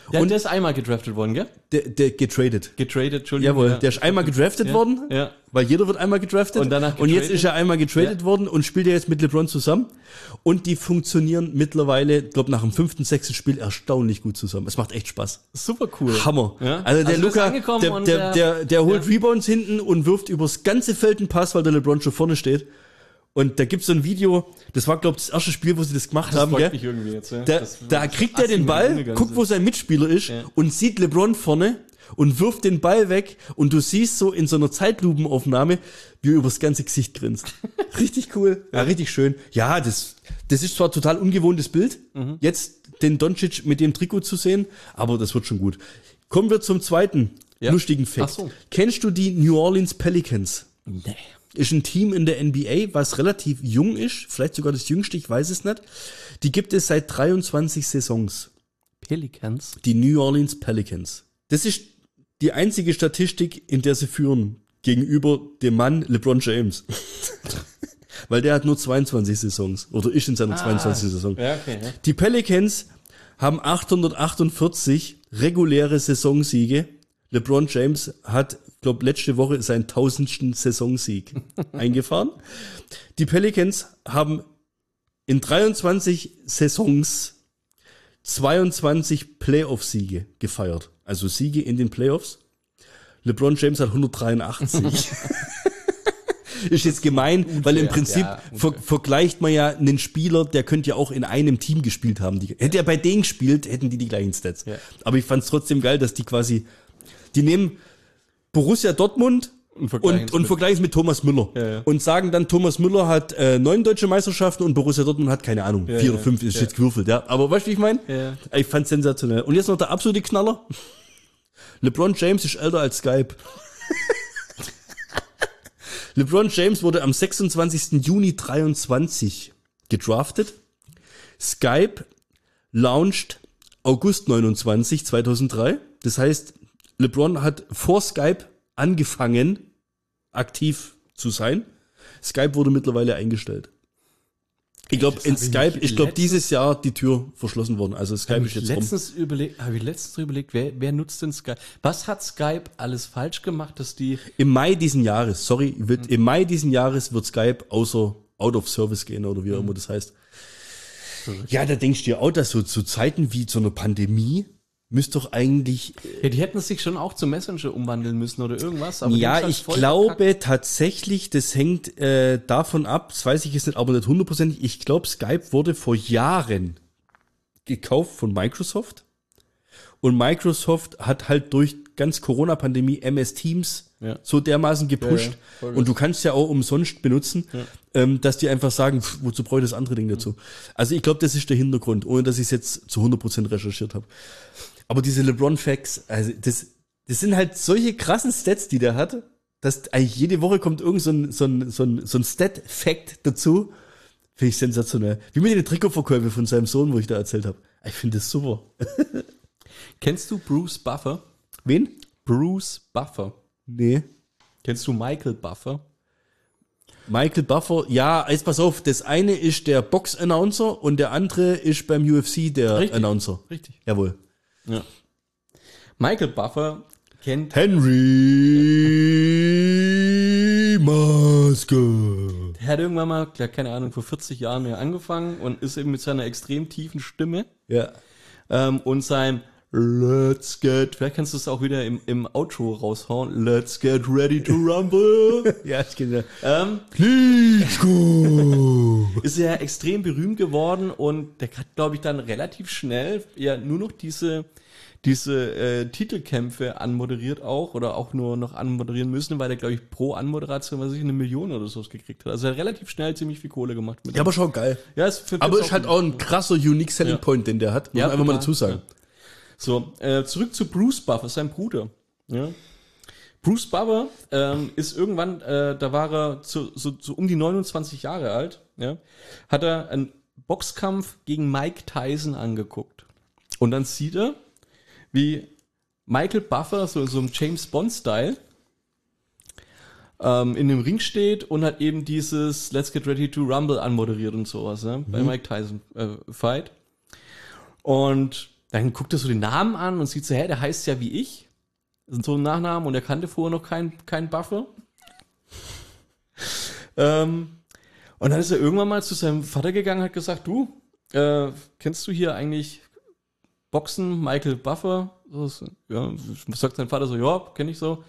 Der ist einmal gedraftet worden, gell? Der getradet. Getradet, Entschuldigung. Jawohl, der ist einmal gedraftet worden, Ja. weil jeder wird einmal gedraftet. Und danach Und jetzt getradet. ist er einmal getradet worden und spielt ja jetzt mit LeBron zusammen. Und die funktionieren mittlerweile, glaube nach dem 5., 6. Spiel erstaunlich gut zusammen. Es macht echt Spaß. Super cool. Hammer. Ja. Also der Also du bist Luka, angekommen und der holt Rebounds hinten und wirft übers ganze Feld einen Pass, weil der LeBron schon vorne steht. Und da gibt's so ein Video, das war, glaube ich, das erste Spiel, wo sie das gemacht haben, gell? Mich irgendwie jetzt, ja. Da kriegt er den Ball, guckt, wo sein Mitspieler ist und sieht LeBron vorne und wirft den Ball weg und du siehst so in so einer Zeitlupenaufnahme, wie er übers ganze Gesicht grinst. Richtig cool. Ja, richtig schön. Ja, das ist zwar total ungewohntes Bild, jetzt den Doncic mit dem Trikot zu sehen, aber das wird schon gut. Kommen wir zum zweiten lustigen Fact. Ach so. Kennst du die New Orleans Pelicans? Nee. Ist ein Team in der NBA, was relativ jung ist, vielleicht sogar das jüngste, ich weiß es nicht. Die gibt es seit 23 Saisons. Pelicans? Die New Orleans Pelicans. Das ist die einzige Statistik, in der sie führen, gegenüber dem Mann LeBron James. Weil der hat nur 22 Saisons, oder ist in seiner 22. Saison. Ja, okay. Ja. Die Pelicans haben 848 reguläre Saisonsiege. LeBron James hat, glaube letzte Woche seinen 1000. Saisonsieg eingefahren. Die Pelicans haben in 23 Saisons 22 Playoff-Siege gefeiert. Also Siege in den Playoffs. LeBron James hat 183. Ist jetzt gemein, weil im Prinzip vergleicht man ja einen Spieler, der könnte ja auch in einem Team gespielt haben. Hätte er bei denen gespielt, hätten die gleichen Stats. Ja. Aber ich fand es trotzdem geil, dass die quasi, die nehmen Borussia Dortmund und vergleichen es mit Thomas Müller. Und sagen dann, Thomas Müller hat 9 deutsche Meisterschaften und Borussia Dortmund hat, keine Ahnung, 4 oder 5, ist jetzt gewürfelt. Ja. Aber weißt du, wie ich meine? Ja. Ich fand's sensationell. Und jetzt noch der absolute Knaller. LeBron James ist älter als Skype. LeBron James wurde am 26. Juni 23 gedraftet. Skype launched August 29, 2003. Das heißt, LeBron hat vor Skype angefangen, aktiv zu sein. Skype wurde mittlerweile eingestellt. Ich glaube, in Skype ist, dieses Jahr die Tür verschlossen worden. Also Skype ist jetzt Habe ich letztens überlegt, wer nutzt denn Skype? Was hat Skype alles falsch gemacht, dass die... Im Mai diesen Jahres wird Skype außer out of service gehen oder wie auch immer das heißt. Ja, da denkst du dir auch, dass so zu Zeiten wie so einer Pandemie müsste doch eigentlich... Ja, die hätten sich schon auch zum Messenger umwandeln müssen oder irgendwas. Aber ja, ich glaube tatsächlich, das hängt davon ab, das weiß ich jetzt nicht, aber nicht 100%. Ich glaube, Skype wurde vor Jahren gekauft von Microsoft. Und Microsoft hat halt durch ganz Corona-Pandemie MS Teams so dermaßen gepusht. Ja, und du kannst ja auch umsonst benutzen, dass die einfach sagen, wozu brauche ich das andere Ding dazu? Also ich glaube, das ist der Hintergrund, ohne dass ich es jetzt zu 100% recherchiert habe. Aber diese LeBron-Facts, also das sind halt solche krassen Stats, die der hat, dass eigentlich jede Woche kommt irgend so ein Stat-Fact dazu. Finde ich sensationell. Wie mit den Trikotverkäufen von seinem Sohn, wo ich da erzählt habe. Ich finde das super. Kennst du Bruce Buffer? Wen? Bruce Buffer. Nee. Kennst du Michael Buffer? Michael Buffer, ja, jetzt pass auf, das eine ist der Box-Announcer und der andere ist beim UFC der Announcer. Richtig. Jawohl. Ja. Michael Buffer kennt Henry Maske. Er hat irgendwann mal, keine Ahnung, vor 40 Jahren mehr angefangen und ist eben mit seiner extrem tiefen Stimme und sein Let's get, vielleicht kannst du es auch wieder im Outro raushauen, Let's get ready to rumble. Ja, ich kenne Klitschko. Ist ja extrem berühmt geworden und der hat, glaube ich, dann relativ schnell ja nur noch diese Titelkämpfe anmoderiert auch oder auch nur noch anmoderieren müssen, weil er, glaube ich, pro Anmoderation, was weiß ich, 1 Million oder so gekriegt hat. Also er hat relativ schnell ziemlich viel Kohle gemacht. Ja, aber schon geil. Ja, aber ist halt auch ein krasser Unique Selling Point, den der hat. Muss man einfach mal dazu sagen. Ja. So, zurück zu Bruce Buffer, sein Bruder. Ja. Bruce Buffer ist irgendwann, da war er so um die 29 Jahre alt, ja, hat er einen Boxkampf gegen Mike Tyson angeguckt. Und dann sieht er, wie Michael Buffer, so in so einem James Bond-Style, in dem Ring steht und hat eben dieses Let's Get Ready to Rumble anmoderiert und sowas, ne, bei Mike Tyson Fight. Und Dann guckt er so den Namen an und sieht so, der heißt ja wie ich. Das sind so ein Nachnamen und er kannte vorher noch keinen Buffer. Und dann ist er irgendwann mal zu seinem Vater gegangen und hat gesagt, du, kennst du hier eigentlich Boxen, Michael Buffer? Ja, sagt sein Vater so, ja, kenne ich so.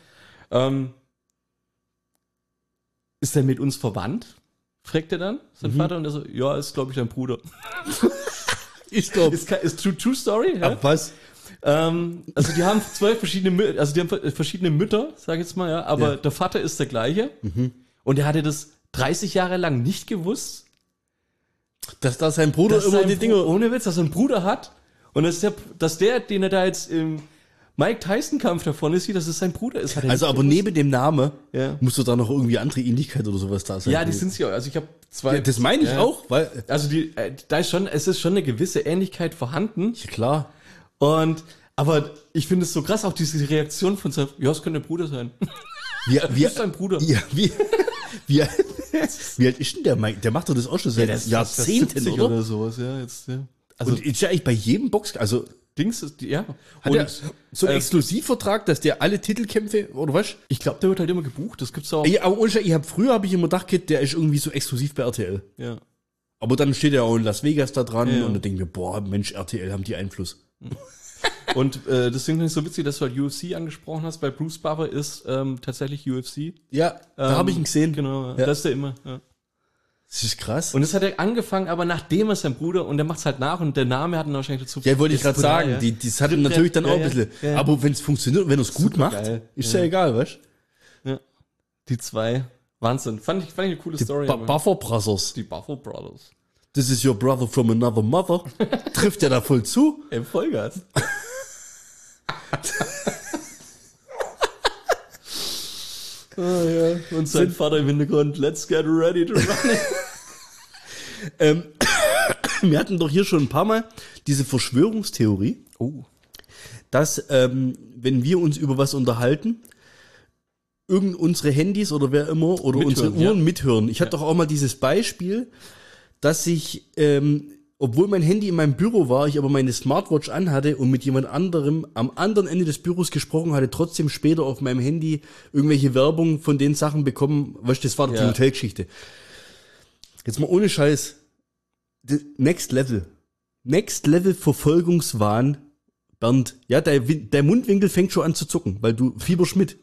Ist der mit uns verwandt? Fragt er dann, sein Vater, und er so, ja, ist, glaube ich, dein Bruder. Ich glaube. Ist true Story? Ja? Was? Also die haben verschiedene Mütter, sag ich jetzt mal, ja, aber der Vater ist der gleiche. Und er hatte das 30 Jahre lang nicht gewusst. Dass da sein Bruder immer die Dinge... Ohne Witz, dass er einen Bruder hat. Und dass der, den er da jetzt im Mike Tyson-Kampf davon ist, dass es sein Bruder ist. Hat er Also nicht aber gewusst. neben dem Namen Ja. musst du da noch irgendwie andere Ähnlichkeit oder sowas da sein. Ja, die sind sie auch. Also ich habe zwei. Ja, das meine ich auch, weil... Also es ist schon eine gewisse Ähnlichkeit vorhanden. Ja, klar. Aber ich finde es so krass, auch diese Reaktion von seinem, ja, es könnte der Bruder sein. Das ist dein Bruder. Ja, wie alt ist denn der Mike? Der macht doch das auch schon seit Jahrzehnten, 70 oder? sowas, ja. Jetzt, ja. Also Und ist ja eigentlich bei jedem Box... Also Dings ist, ja. hat er so einen Exklusivvertrag, dass der alle Titelkämpfe, oder was? Ich glaube, der wird halt immer gebucht. Das gibt's auch. Ja, aber früher habe ich immer gedacht, der ist irgendwie so exklusiv bei RTL. Ja. Aber dann steht er auch in Las Vegas da dran Ja. und dann denke ich mir, boah, Mensch, RTL haben die Einfluss. Und deswegen finde ich es so witzig, dass du halt UFC angesprochen hast, weil Bruce Buffer ist tatsächlich UFC. Ja, da habe ich ihn gesehen. Genau, Ja. das ist der immer. Ja. Das ist krass. Und das hat er angefangen, aber nachdem er sein Bruder, und der macht's halt nach und der Name hat ihn wahrscheinlich dazu. Ja, wollte ich gerade sagen, Ja. das hat ihm natürlich dann auch ein bisschen. Ja. Aber wenn es funktioniert und wenn er es gut macht, geil. ist ja egal, weißt Ja. Die zwei. Wahnsinn. Fand ich eine coole du? Story. Buffer Brothers. Die Buffer Brothers. This is your brother from another mother. Trifft ja da voll zu. Im Vollgas. Ja. Und sein Vater im Hintergrund, let's get ready to run. Wir hatten doch hier schon ein paar Mal diese Verschwörungstheorie, dass wenn wir uns über was unterhalten, unsere Handys oder wer immer oder Mithören, unsere Uhren mithören. Ich hatte doch auch mal dieses Beispiel, dass ich, obwohl mein Handy in meinem Büro war, ich aber meine Smartwatch anhatte und mit jemand anderem am anderen Ende des Büros gesprochen hatte, trotzdem später auf meinem Handy irgendwelche Werbung von den Sachen bekommen, weißt du, das war doch die Ja. Hotelgeschichte. Jetzt mal ohne Scheiß. Next Level Verfolgungswahn, Bernd. Ja, dein Mundwinkel fängt schon an zu zucken, weil du fieberst mit.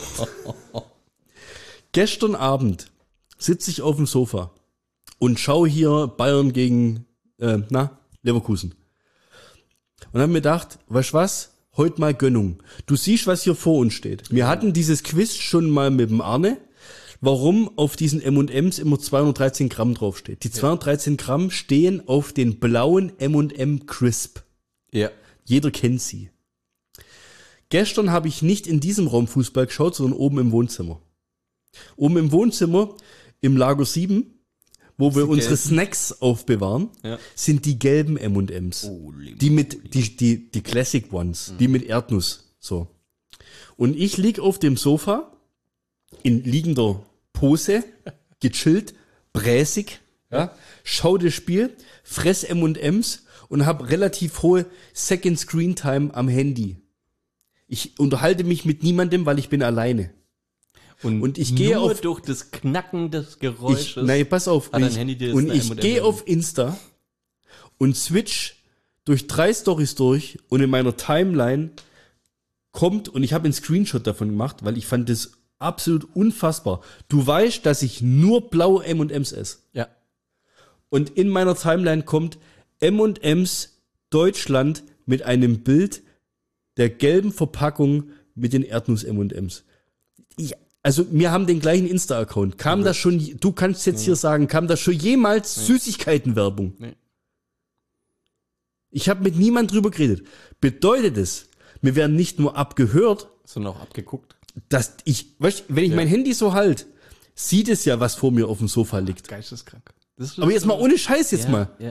Gestern Abend sitze ich auf dem Sofa und schaue hier Bayern gegen Leverkusen. Und habe mir gedacht, weißt du was? Heute mal Gönnung. Du siehst, was hier vor uns steht. Wir hatten dieses Quiz schon mal mit dem Arne, warum auf diesen M&M's immer 213 Gramm draufsteht. Die 213 Gramm stehen auf den blauen M&M Crisp. Ja. Jeder kennt sie. Gestern habe ich nicht in diesem Raum Fußball geschaut, sondern oben im Wohnzimmer. Oben im Wohnzimmer, im Lager 7, wo wir unsere Snacks aufbewahren, sind die gelben M&M's. Die mit, die Classic Ones, die mit Erdnuss, so. Und ich lieg auf dem Sofa, in liegender Pose, gechillt, bräsig, schau das Spiel, fress M&M's und habe relativ hohe Second Screen Time am Handy. Ich unterhalte mich mit niemandem, weil ich bin alleine. Und ich gehe nur auf durch das Knacken des Geräusches. Nein, pass auf. hat dein Handy dir das Und eine ich M&M gehe auf Insta und switch durch 3 Stories durch und in meiner Timeline kommt, und ich habe einen Screenshot davon gemacht, weil ich fand das absolut unfassbar. Du weißt, dass ich nur blaue M&M's esse. Ja. Und in meiner Timeline kommt M&M's Deutschland mit einem Bild der gelben Verpackung mit den Erdnuss M&M's. Also wir haben den gleichen Insta-Account. Kam das schon, du kannst jetzt hier sagen, kam das schon jemals Süßigkeitenwerbung? Nee. Ich habe mit niemand drüber geredet. Bedeutet es, wir werden nicht nur abgehört, Sondern auch abgeguckt. dass weißt, wenn ich mein Handy so halt, sieht es ja, was vor mir auf dem Sofa liegt. Geisteskrank. Das Aber jetzt mal ohne Scheiß jetzt mal. Ja.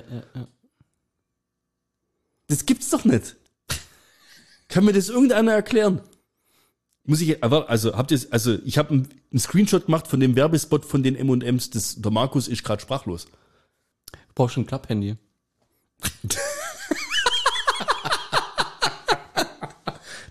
Das gibt's doch nicht. Kann mir das irgendeiner erklären? Muss ich, also ich habe einen Screenshot gemacht von dem Werbespot von den M&M's, der Markus ist gerade sprachlos. Du brauchst ein Klapp-Handy.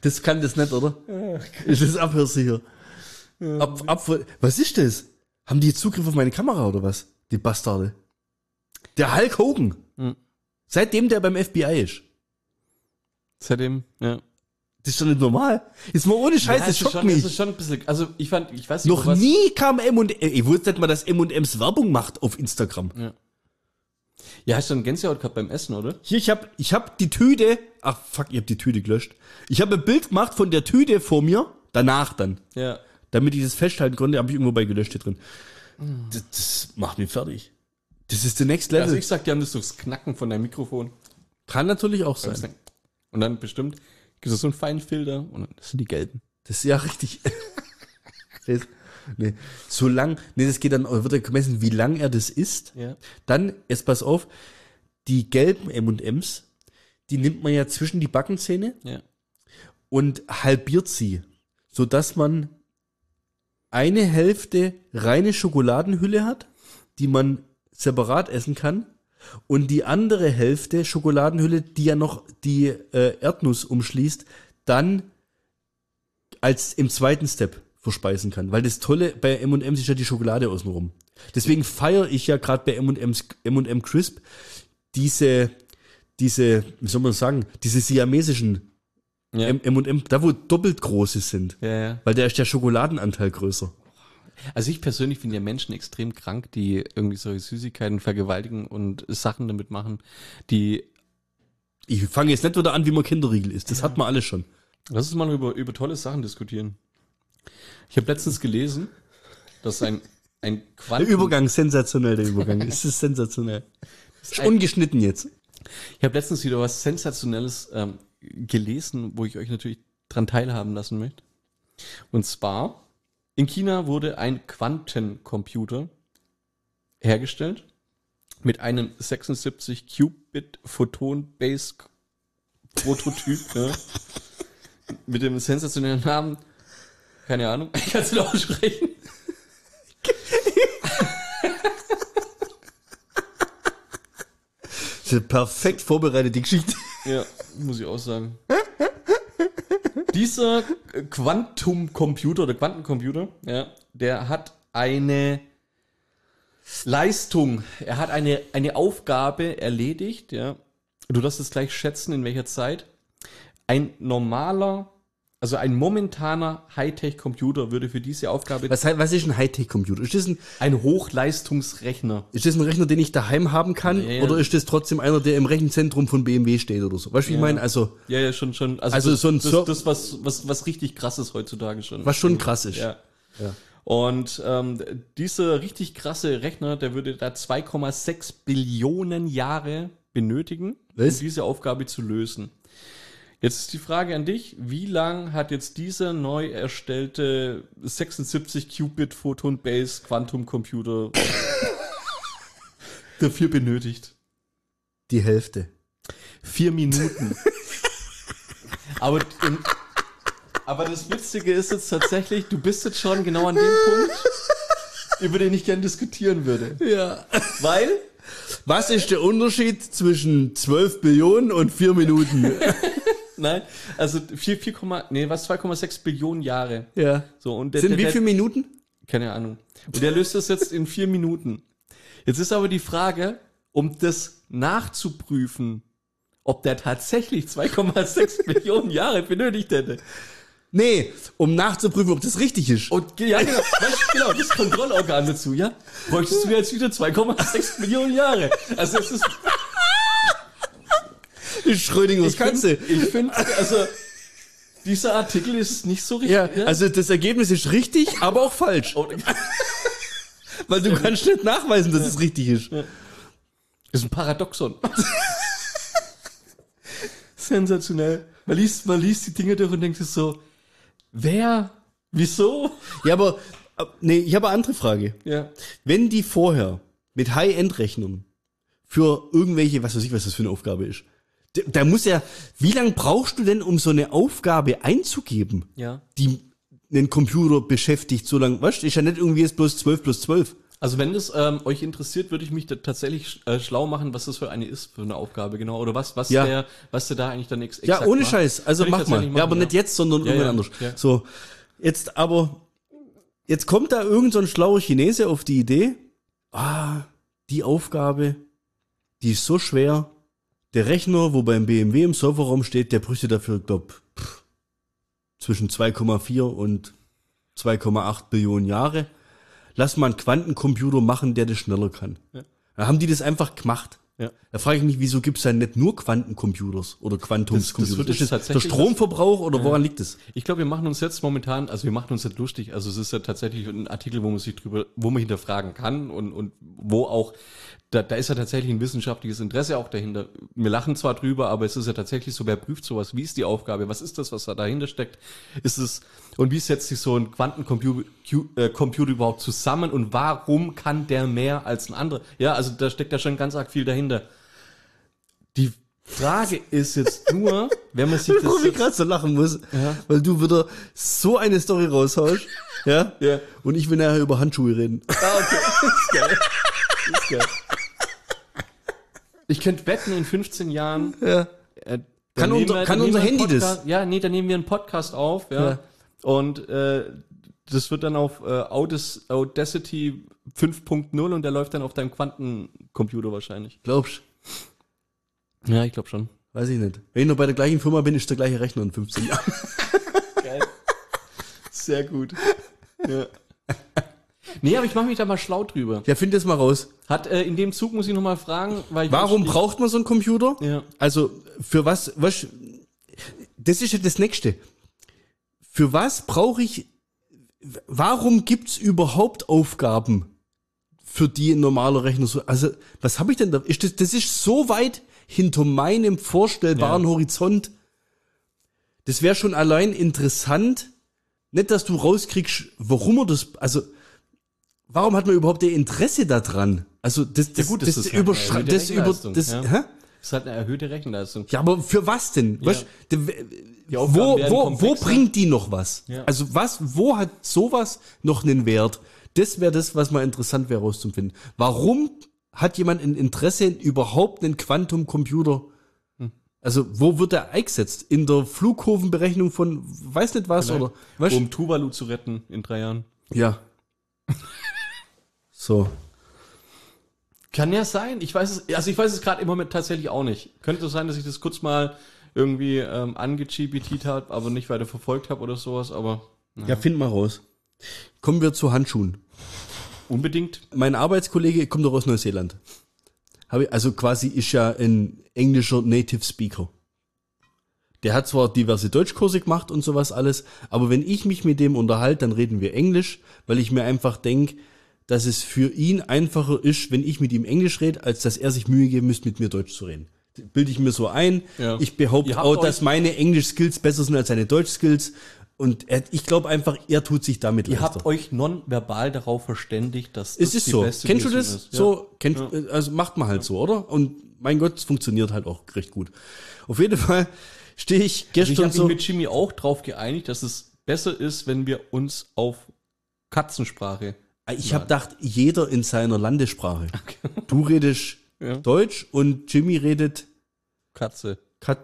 Das kann das nicht, oder? Ist das abhörsicher? Was ist das? Haben die jetzt Zugriff auf meine Kamera oder was? Die Bastarde. Der Hulk Hogan. Seitdem der beim FBI ist. Seitdem, ja. Das ist doch nicht normal. Ist mal ohne Scheiß, das schockt mich. Das ist schon ein bisschen, also ich weiß nicht, Noch nie kam M&M, ich wusste nicht mal, dass M&M's Werbung macht auf Instagram. Ja, hast du einen Gänsehaut gehabt beim Essen, oder? Hier, ich hab die Tüte, ach fuck, ich hab die Tüte gelöscht. Ich habe ein Bild gemacht von der Tüte vor mir, danach dann. Ja. Damit ich das festhalten konnte, habe ich irgendwo bei gelöscht hier drin. Das macht mich fertig. Das ist the next level. Also ich sag, die haben das durchs Knacken von deinem Mikrofon. Kann natürlich auch sein. Und dann bestimmt gibt es so einen feinen Filter und das sind die gelben. Das ist ja richtig. Das geht dann, wird er gemessen, wie lang er das isst. Ja. Dann, jetzt pass auf, die gelben M&M's, die nimmt man ja zwischen die Backenzähne und halbiert sie, sodass man eine Hälfte reine Schokoladenhülle hat, die man separat essen kann, und die andere Hälfte Schokoladenhülle, die ja noch die Erdnuss umschließt, dann als im zweiten Step verspeisen kann. Weil das Tolle bei M&M's ist ja die Schokolade außenrum. Deswegen feiere ich ja gerade bei M&M Crisp diese, wie soll man sagen, diese siamesischen M&M, da wo doppelt große sind. Ja. Weil da ist der Schokoladenanteil größer. Also ich persönlich finde ja Menschen extrem krank, die irgendwie solche Süßigkeiten vergewaltigen und Sachen damit machen, die... Ich fange jetzt nicht wieder an, wie man Kinderriegel isst. Das hat man alles schon. Lass uns mal über tolle Sachen diskutieren. Ich habe letztens gelesen, dass ein Der Übergang, sensationell, der Übergang. Es ist sensationell. Ist ungeschnitten jetzt. Ich habe letztens wieder was Sensationelles gelesen, wo ich euch natürlich dran teilhaben lassen möchte. Und zwar, in China wurde ein Quantencomputer hergestellt mit einem 76-Qubit-Photon-Base-Prototyp, mit dem sensationellen Namen, keine Ahnung, ich kann es nicht aussprechen. Das ist eine perfekt vorbereitete Geschichte. Ja, muss ich auch sagen. Dieser Quantencomputer, der hat eine Leistung, er hat eine Aufgabe erledigt, ja. Du darfst es gleich schätzen, in welcher Zeit. Ein momentaner Hightech-Computer würde für diese Aufgabe... Was ist ein Hightech-Computer? Ist das ein Hochleistungsrechner. Ist das ein Rechner, den ich daheim haben kann? Ja. Oder ist das trotzdem einer, der im Rechenzentrum von BMW steht oder so? Weißt du, wie ich meine? Also, Ja, schon. Also so ein das was richtig krass ist heutzutage schon. was schon krass ist. Ja. Und dieser richtig krasse Rechner, der würde da 2,6 Billionen Jahre benötigen, um diese Aufgabe zu lösen. Jetzt ist die Frage an dich, wie lang hat jetzt dieser neu erstellte 76-Qubit-Photon-Base-Quantum-Computer dafür benötigt? Die Hälfte. 4 Minuten. Aber das Witzige ist jetzt tatsächlich, du bist jetzt schon genau an dem Punkt, über den ich gerne diskutieren würde. Ja. Weil? Was ist der Unterschied zwischen 12 Billionen und 4 Minuten? Nein, also 2,6 Billionen Jahre. Ja. So, und Sind wie viele Minuten? Keine Ahnung. Und der löst das jetzt in 4 Minuten. Jetzt ist aber die Frage, um das nachzuprüfen, ob der tatsächlich 2,6 Billionen Jahre benötigt hätte. Nee, um nachzuprüfen, ob das richtig ist. Und ja, genau, das Kontrollorgan dazu, ja? Bräuchtest du jetzt wieder 2,6 Millionen Jahre. Also es ist... Schrödingers Katze. Ich finde, also dieser Artikel ist nicht so richtig. Ja, also das Ergebnis ist richtig, aber auch falsch. Weil du kannst nicht nachweisen, dass es richtig ist. Das ist ein Paradoxon. Sensationell. Man liest die Dinge durch und denkt sich so, wer? Wieso? Ja, aber nee, ich habe eine andere Frage. Ja. Wenn die vorher mit High-End-Rechnungen für irgendwelche, was weiß ich, was das für eine Aufgabe ist, da muss ja, wie lange brauchst du denn, um so eine Aufgabe einzugeben, Ja. die einen Computer beschäftigt, so lange, weißt du, ist ja nicht irgendwie jetzt bloß 12 plus 12. Also wenn es euch interessiert, würde ich mich da tatsächlich schlau machen, was das für eine ist, für eine Aufgabe, genau. Oder was der da eigentlich dann exakt Ja, ohne macht. Scheiß. Also Würde ich mach mal. tatsächlich Ja, aber machen, nicht jetzt, sondern irgendwann ja. anders. Ja. So, jetzt kommt da irgend so ein schlauer Chinese auf die Idee, die Aufgabe, die ist so schwer, der Rechner, wo beim BMW im Serverraum steht, der bräuchte dafür, zwischen 2,4 und 2,8 Billionen Jahre. Lass mal einen Quantencomputer machen, der das schneller kann. Ja. Da haben die das einfach gemacht. Ja. Da frage ich mich, wieso gibt es dann nicht nur Quantencomputers oder Quantumscomputers? Das wird Ist jetzt das der tatsächlich Stromverbrauch oder woran liegt es? Ich glaube, wir machen uns jetzt nicht lustig. Also es ist ja tatsächlich ein Artikel, wo man hinterfragen kann und wo auch, da ist ja tatsächlich ein wissenschaftliches Interesse auch dahinter. Wir lachen zwar drüber, aber es ist ja tatsächlich so, wer prüft sowas? Wie ist die Aufgabe? Was ist das, was da dahinter steckt? Und wie setzt sich so ein Quantencomputer überhaupt zusammen und warum kann der mehr als ein anderer? Ja, also da steckt ja schon ganz arg viel dahinter. Die Frage ist jetzt nur, wenn man sich Warum ich gerade so lachen muss, weil du wieder so eine Story raushaust, ja? Und ich will nachher über Handschuhe reden. Okay. Das ist geil. Das ist geil. Ich könnte wetten, in 15 Jahren Kann unser Handy das? Ja, nee, dann nehmen wir einen Podcast auf, ja. Und das wird dann auf Audacity 5.0 und der läuft dann auf deinem Quantencomputer wahrscheinlich. Glaubst du? Ja, ich glaube schon. Weiß ich nicht. Wenn ich noch bei der gleichen Firma bin, ist der gleiche Rechner in 15 Jahren. Geil. Sehr gut. Ja. Nee, aber ich mache mich da mal schlau drüber. Ja, find das mal raus. In dem Zug muss ich nochmal fragen, weil Warum braucht man so einen Computer? Ja. Also, für was, das ist ja das Nächste. Für was warum gibt's überhaupt Aufgaben, für die ein normaler Rechner so, also, was habe ich denn da? Das ist so weit hinter meinem vorstellbaren Horizont. Das wäre schon allein interessant, nicht, dass du rauskriegst, warum er das, also, warum hat man überhaupt der Interesse daran? Also, das überschreitet, das ist halt eine erhöhte Rechenleistung. Ja, aber für was denn? Ja. Wo bringt die noch was? Ja. Also wo hat sowas noch einen Wert? Das wäre das, was mal interessant wäre rauszufinden. Warum hat jemand ein Interesse, überhaupt einen Quantumcomputer? Also wo wird der eingesetzt? In der Flughafenberechnung von weiß nicht was? Vielleicht. Oder weißt? Um Tuvalu zu retten in 3 Jahren. Ja. So. Kann ja sein. Ich weiß es gerade im Moment tatsächlich auch nicht. Könnte sein, dass ich das kurz mal irgendwie ange-GPT't habe, aber nicht weiter verfolgt habe oder sowas, aber Ja, find mal raus. Kommen wir zu Handschuhen. unbedingt. Mein Arbeitskollege kommt doch aus Neuseeland. Also quasi ist ja ein englischer Native Speaker. Der hat zwar diverse Deutschkurse gemacht und sowas alles, aber wenn ich mich mit dem unterhalte, dann reden wir Englisch, weil ich mir einfach denke, dass es für ihn einfacher ist, wenn ich mit ihm Englisch rede, als dass er sich Mühe geben müsste, mit mir Deutsch zu reden. Bilde ich mir so ein. Ja. Ich behaupte auch, dass meine Englisch-Skills besser sind als seine Deutsch-Skills. Und ich glaube einfach, er tut sich damit Ihr leichter. habt euch nonverbal darauf verständigt, dass Es ist die so. beste Kennst du Lösung das? ist. Ja. So, also macht man halt so, oder? Und mein Gott, es funktioniert halt auch recht gut. Auf jeden Fall stehe ich Also ich gestern habe so. mich mit Jimmy auch drauf geeinigt, dass es besser ist, wenn wir uns auf Katzensprache. Ich habe gedacht, jeder in seiner Landessprache. Okay. Du redest Deutsch und Jimmy redet Katze.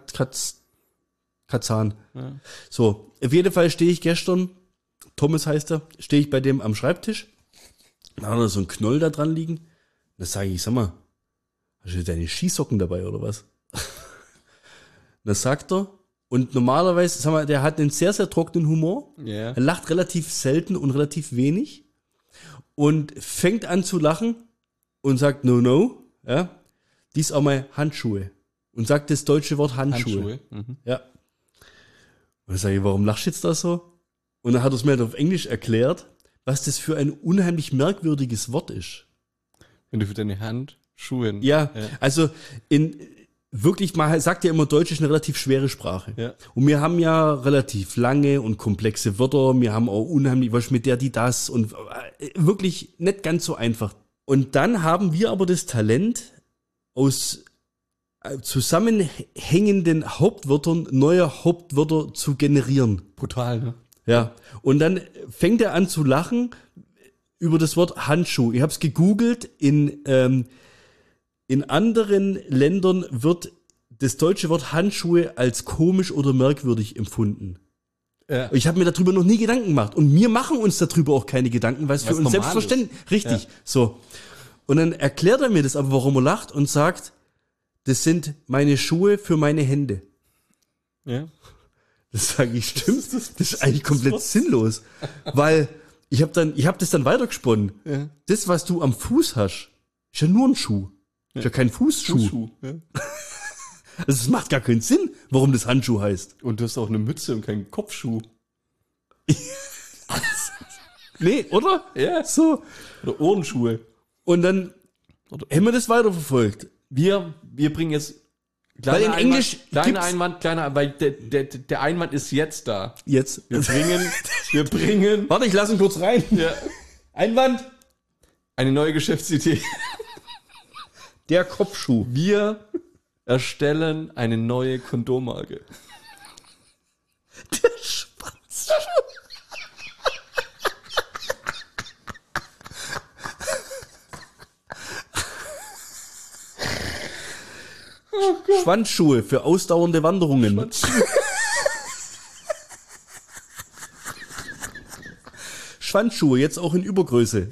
Katzan. Ja. So, auf jeden Fall stehe ich gestern, Thomas heißt er, stehe ich bei dem am Schreibtisch. Da hat er so einen Knoll da dran liegen. Da sage ich, sag mal, hast du deine Skisocken dabei oder was? Das sagt er. Und normalerweise, sag mal, der hat einen sehr, sehr trockenen Humor. Ja. Er lacht relativ selten und relativ wenig. Und fängt an zu lachen und sagt, no, ja, dies auch mal Handschuhe. Und sagt das deutsche Wort Handschuhe. Mhm. Ja. Und dann sage ich, warum lachst du jetzt da so? Und dann hat er es mir halt auf Englisch erklärt, was das für ein unheimlich merkwürdiges Wort ist. Wenn du für deine Hand Schuhe. Ja, also wirklich, man sagt ja immer, Deutsch ist eine relativ schwere Sprache. Ja. Und wir haben ja relativ lange und komplexe Wörter. Wir haben auch unheimlich, was mit der, die, das und wirklich nicht ganz so einfach. Und dann haben wir aber das Talent, aus zusammenhängenden Hauptwörtern neue Hauptwörter zu generieren. Brutal, ne? Ja. Und dann fängt er an zu lachen, über das Wort Handschuh. Ich habe es gegoogelt. In anderen Ländern wird das deutsche Wort Handschuhe als komisch oder merkwürdig empfunden. Ja. Ich habe mir darüber noch nie Gedanken gemacht. Und wir machen uns darüber auch keine Gedanken, weil es für Was uns normal selbstverständlich richtig. Ja. So. Und dann erklärt er mir das aber, warum er lacht und sagt, das sind meine Schuhe für meine Hände. Ja. Das sage ich, stimmt. Das ist eigentlich komplett sinnlos. Weil ich habe das dann weitergesponnen. Ja. Das, was du am Fuß hast, ist ja nur ein Schuh. Ist ja kein Fußschuh. Ja. Also es macht gar keinen Sinn, warum das Handschuh heißt. Und du hast auch eine Mütze und keinen Kopfschuh. Nee, oder? Ja. So. Oder Ohrenschuhe. Und dann haben wir das weiterverfolgt. Wir bringen jetzt Weil in Englisch weil der Einwand ist jetzt da. Jetzt. Wir bringen Warte, ich lasse ihn kurz rein. ja, Einwand. eine neue Geschäftsidee. Der Kopfschuh. Wir erstellen eine neue Kondommarke. Der Schwanz. Schwanzschuhe für ausdauernde Wanderungen. Schwanzschuhe, jetzt auch in Übergröße.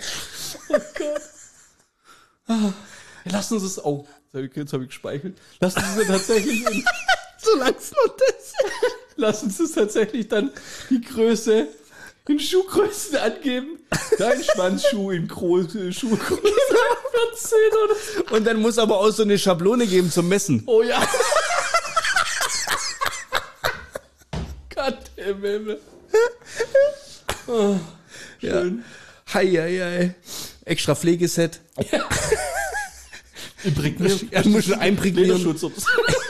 Lass uns es auch. Jetzt habe ich gespeichert. Lass uns es tatsächlich Solange es noch das. lass uns es tatsächlich dann die Größe in Schuhgrößen angeben. Dein Schwanzschuh in große Schuhgröße 14 oder so. Und dann muss aber auch so eine Schablone geben zum Messen. Oh ja. Gott im Himmel. Oh, schön. Hei, hei, hei. Extra Pflegeset. Er muss schon einprägnieren. Lederschutz.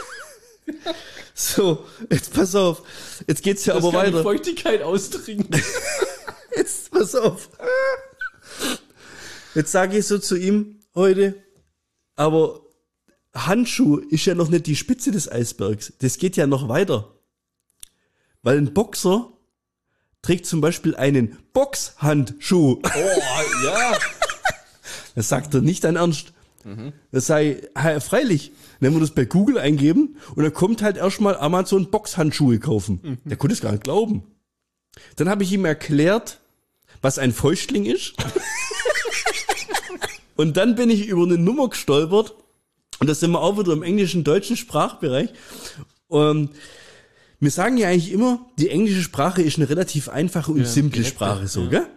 So, jetzt pass auf. Jetzt geht's ja aber Das kann die weiter. Feuchtigkeit austrinken. Jetzt pass auf. Jetzt sage ich so zu ihm heute, aber Handschuh ist ja noch nicht die Spitze des Eisbergs. Das geht ja noch weiter. Weil ein Boxer trägt zum Beispiel einen Boxhandschuh. Oh, ja. Das sagt er nicht dein Ernst. Das sei freilich. Dann wir das bei Google eingeben und dann kommt halt erstmal Amazon Boxhandschuhe kaufen. Der konnte es gar nicht glauben. Dann habe ich ihm erklärt, was ein Fäustling ist. Und dann bin ich über eine Nummer gestolpert und da sind wir auch wieder im englischen, deutschen Sprachbereich. Wir sagen ja eigentlich immer, die englische Sprache ist eine relativ einfache und simple direkte, Sprache, so, ja. gell?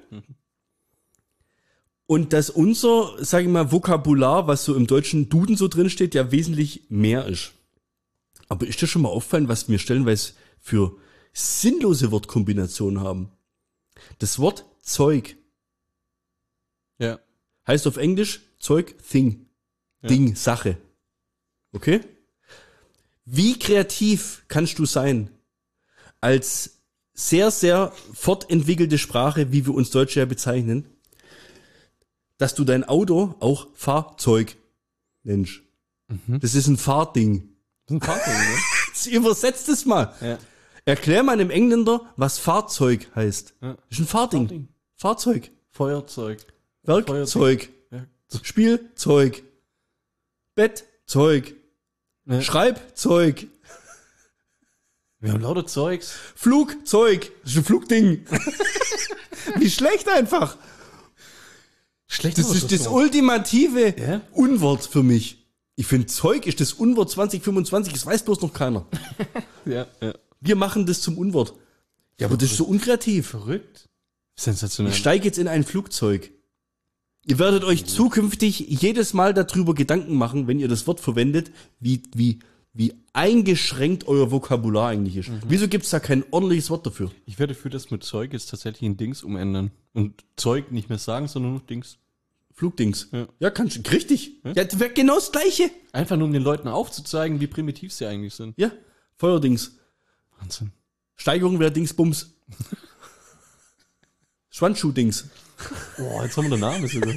Und dass unser, sage ich mal, Vokabular, was so im deutschen Duden so drin steht, ja wesentlich mehr ist. Aber ist dir schon mal auffallen, was wir stellenweise für sinnlose Wortkombinationen haben? Das Wort Zeug Ja. heißt auf Englisch Zeug, Thing. Ja. Ding, Sache. Okay? Wie kreativ kannst du sein, als sehr, sehr fortentwickelte Sprache, wie wir uns Deutsche ja bezeichnen, dass du dein Auto auch Fahrzeug nennst. Das ist ein Fahrding. Das ist ein Fahrzeug, ne? Übersetzt es mal. Ja. Erklär mal einem Engländer, was Fahrzeug heißt. Ja. Das ist ein Fahrding. Fahrding. Fahrzeug. Feuerzeug. Werkzeug. Ja. Spielzeug. Bettzeug. Ja. Schreibzeug. Wir haben lauter Zeugs. Flugzeug. Das ist ein Flugding. Wie schlecht einfach. Schlecht. Das ist das ultimative Ja? Unwort für mich. Ich finde, Zeug ist das Unwort 2025. Das weiß bloß noch keiner. Ja, ja. Wir machen das zum Unwort. Ja, aber das ist so unkreativ. Verrückt. Sensationell. Ich steige jetzt in ein Flugzeug. Ihr werdet euch zukünftig jedes Mal darüber Gedanken machen, wenn ihr das Wort verwendet, wie eingeschränkt euer Vokabular eigentlich ist. Wieso gibt's da kein ordentliches Wort dafür? Ich werde für das mit Zeug jetzt tatsächlich in Dings umändern. Und Zeug nicht mehr sagen, sondern nur Dings. Flugdings. Ja. Ja, kannst du. Richtig. Ja, das wäre genau das Gleiche. Einfach nur um den Leuten aufzuzeigen, wie primitiv sie eigentlich sind. Ja. Feuerdings. Wahnsinn. Steigerung wäre Dingsbums. Schwanzschuhdings. Boah, jetzt haben wir den Namen sogar.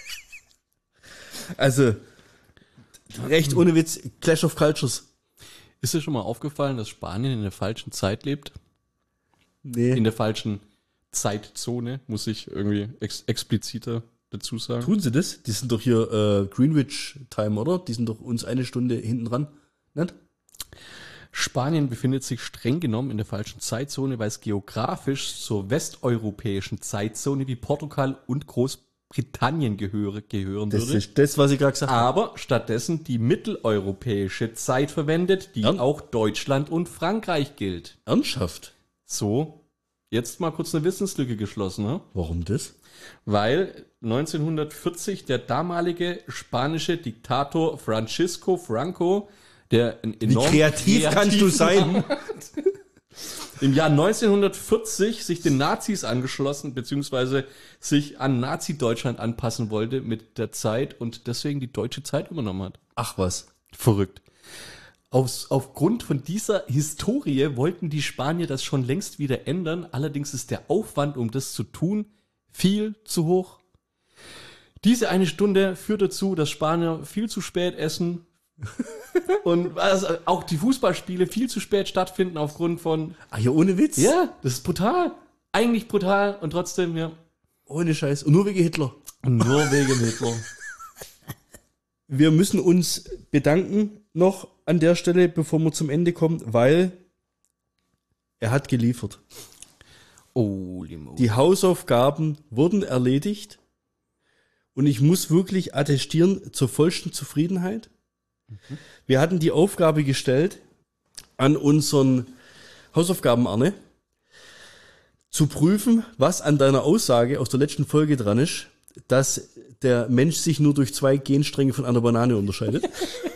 Also, recht ohne Witz, Clash of Cultures. Ist dir schon mal aufgefallen, dass Spanien in der falschen Zeit lebt? Nee. In der falschen Zeitzone, muss ich irgendwie expliziter dazu sagen. Tun sie das? Die sind doch hier Greenwich Time, oder? Die sind doch uns eine Stunde hinten dran, nicht? Spanien befindet sich streng genommen in der falschen Zeitzone, weil es geografisch zur westeuropäischen Zeitzone wie Portugal und Großbritannien gehören Das würde. ist das, was ich gerade gesagt habe. Aber stattdessen die mitteleuropäische Zeit verwendet, die auch Deutschland und Frankreich gilt. Ernsthaft? So, jetzt mal kurz eine Wissenslücke geschlossen, ne? Warum das? Weil 1940 der damalige spanische Diktator Francisco Franco, der ein Wie kreativ kannst du sein? im Jahr 1940 sich den Nazis angeschlossen, beziehungsweise sich an Nazi-Deutschland anpassen wollte mit der Zeit und deswegen die deutsche Zeit übernommen hat. Ach was. Verrückt. Aufgrund von dieser Historie wollten die Spanier das schon längst wieder ändern, allerdings ist der Aufwand, um das zu tun, viel zu hoch. Diese eine Stunde führt dazu, dass Spanier viel zu spät essen und also auch die Fußballspiele viel zu spät stattfinden aufgrund von... Ach ja, ohne Witz? Ja, das ist brutal. Eigentlich brutal und trotzdem, ja. Ohne Scheiß. Und nur wegen Hitler. Nur wegen Hitler. Wir müssen uns bedanken noch an der Stelle, bevor wir zum Ende kommen, weil er hat geliefert. Oh, Limo. Die Hausaufgaben wurden erledigt und ich muss wirklich attestieren zur vollsten Zufriedenheit. Wir hatten die Aufgabe gestellt, an unseren Hausaufgaben-Arne zu prüfen, was an deiner Aussage aus der letzten Folge dran ist, dass der Mensch sich nur durch 2 Genstränge von einer Banane unterscheidet.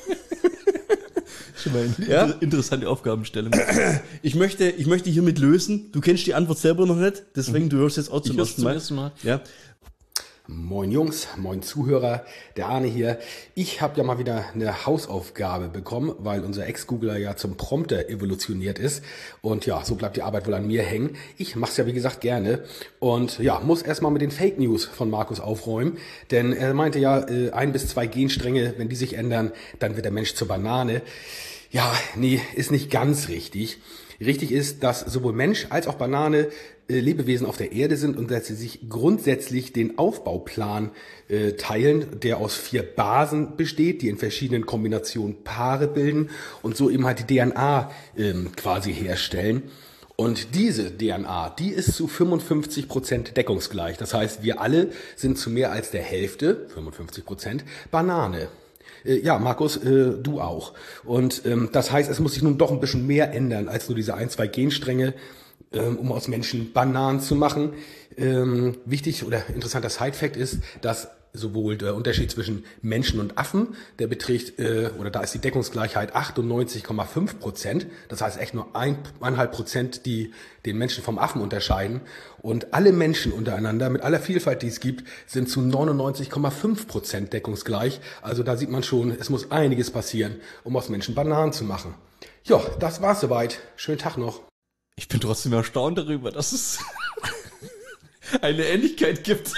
Schon mal Ja? interessante Aufgabenstellung. Ich möchte hiermit lösen. Du kennst die Antwort selber noch nicht, deswegen du hörst jetzt auch zum ersten Mal. Ja. Moin Jungs, moin Zuhörer, der Arne hier. Ich habe ja mal wieder eine Hausaufgabe bekommen, weil unser Ex-Googler ja zum Prompter evolutioniert ist. Und ja, so bleibt die Arbeit wohl an mir hängen. Ich mache es ja wie gesagt gerne und ja, muss erstmal mit den Fake News von Markus aufräumen. Denn er meinte ja, 1 bis 2 Genstränge, wenn die sich ändern, dann wird der Mensch zur Banane. Ja, nee, ist nicht ganz richtig. Richtig ist, dass sowohl Mensch als auch Banane Lebewesen auf der Erde sind und dass sie sich grundsätzlich den Aufbauplan teilen, der aus 4 Basen besteht, die in verschiedenen Kombinationen Paare bilden und so eben halt die DNA quasi herstellen. Und diese DNA, die ist zu 55% deckungsgleich. Das heißt, wir alle sind zu mehr als der Hälfte, 55%, Banane. Ja, Markus, du auch. Und das heißt, es muss sich nun doch ein bisschen mehr ändern als nur diese 1, 2 Genstränge, um aus Menschen Bananen zu machen. Wichtig oder interessanter Side-Fact ist, dass sowohl der Unterschied zwischen Menschen und Affen, der beträgt, oder da ist die Deckungsgleichheit 98,5%. Das heißt echt nur 1,5%, die den Menschen vom Affen unterscheiden. Und alle Menschen untereinander, mit aller Vielfalt, die es gibt, sind zu 99,5% deckungsgleich. Also da sieht man schon, es muss einiges passieren, um aus Menschen Bananen zu machen. Ja, das war's soweit. Schönen Tag noch. Ich bin trotzdem erstaunt darüber, dass es eine Ähnlichkeit gibt.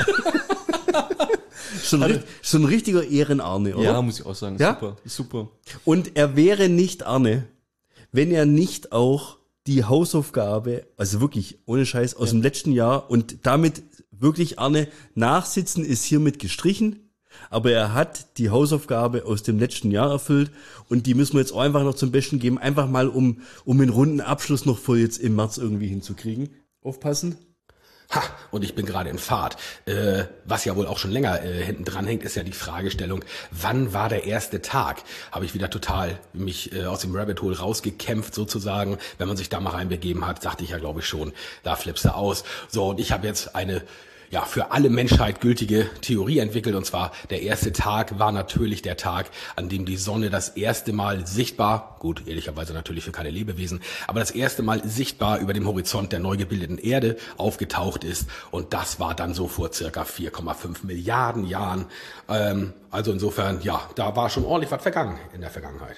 So ein richtiger Ehrenarne, oder? Ja, muss ich auch sagen. Ja? Super, super. Und er wäre nicht Arne, wenn er nicht auch die Hausaufgabe, also wirklich ohne Scheiß, aus dem letzten Jahr und damit wirklich Arne, Nachsitzen ist hiermit gestrichen, aber er hat die Hausaufgabe aus dem letzten Jahr erfüllt und die müssen wir jetzt auch einfach noch zum Besten geben, einfach mal um einen runden Abschluss noch vor jetzt im März irgendwie hinzukriegen. Aufpassen. Ha, und ich bin gerade in Fahrt. Was ja wohl auch schon länger hinten dran hängt, ist ja die Fragestellung, wann war der erste Tag? Habe ich wieder total mich aus dem Rabbit Hole rausgekämpft sozusagen. Wenn man sich da mal reinbegeben hat, sagte ich ja glaube ich schon, da flippst du aus. So, und ich habe jetzt eine für alle Menschheit gültige Theorie entwickelt. Und zwar der erste Tag war natürlich der Tag, an dem die Sonne das erste Mal sichtbar, gut, ehrlicherweise natürlich für keine Lebewesen, aber das erste Mal sichtbar über dem Horizont der neu gebildeten Erde aufgetaucht ist. Und das war dann so vor circa 4,5 Milliarden Jahren. Also insofern, ja, da war schon ordentlich was vergangen in der Vergangenheit.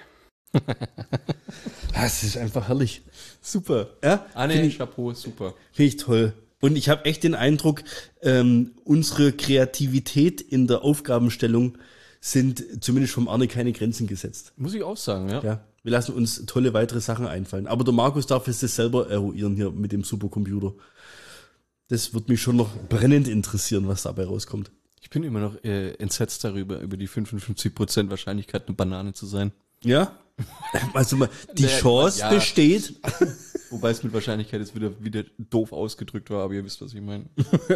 Das ist einfach herrlich. Super. Ja, Anne, Chapeau, super. Finde ich toll. Und ich habe echt den Eindruck, unsere Kreativität in der Aufgabenstellung sind zumindest vom Arne keine Grenzen gesetzt. Muss ich auch sagen, ja. Ja, wir lassen uns tolle weitere Sachen einfallen. Aber der Markus darf es selber eruieren hier mit dem Supercomputer. Das wird mich schon noch brennend interessieren, was dabei rauskommt. Ich bin immer noch entsetzt darüber, über die 55% Wahrscheinlichkeit, eine Banane zu sein. Ja? Also die Naja, Chance ja. besteht. Wobei es mit Wahrscheinlichkeit jetzt wieder doof ausgedrückt war, aber ihr wisst, was ich meine.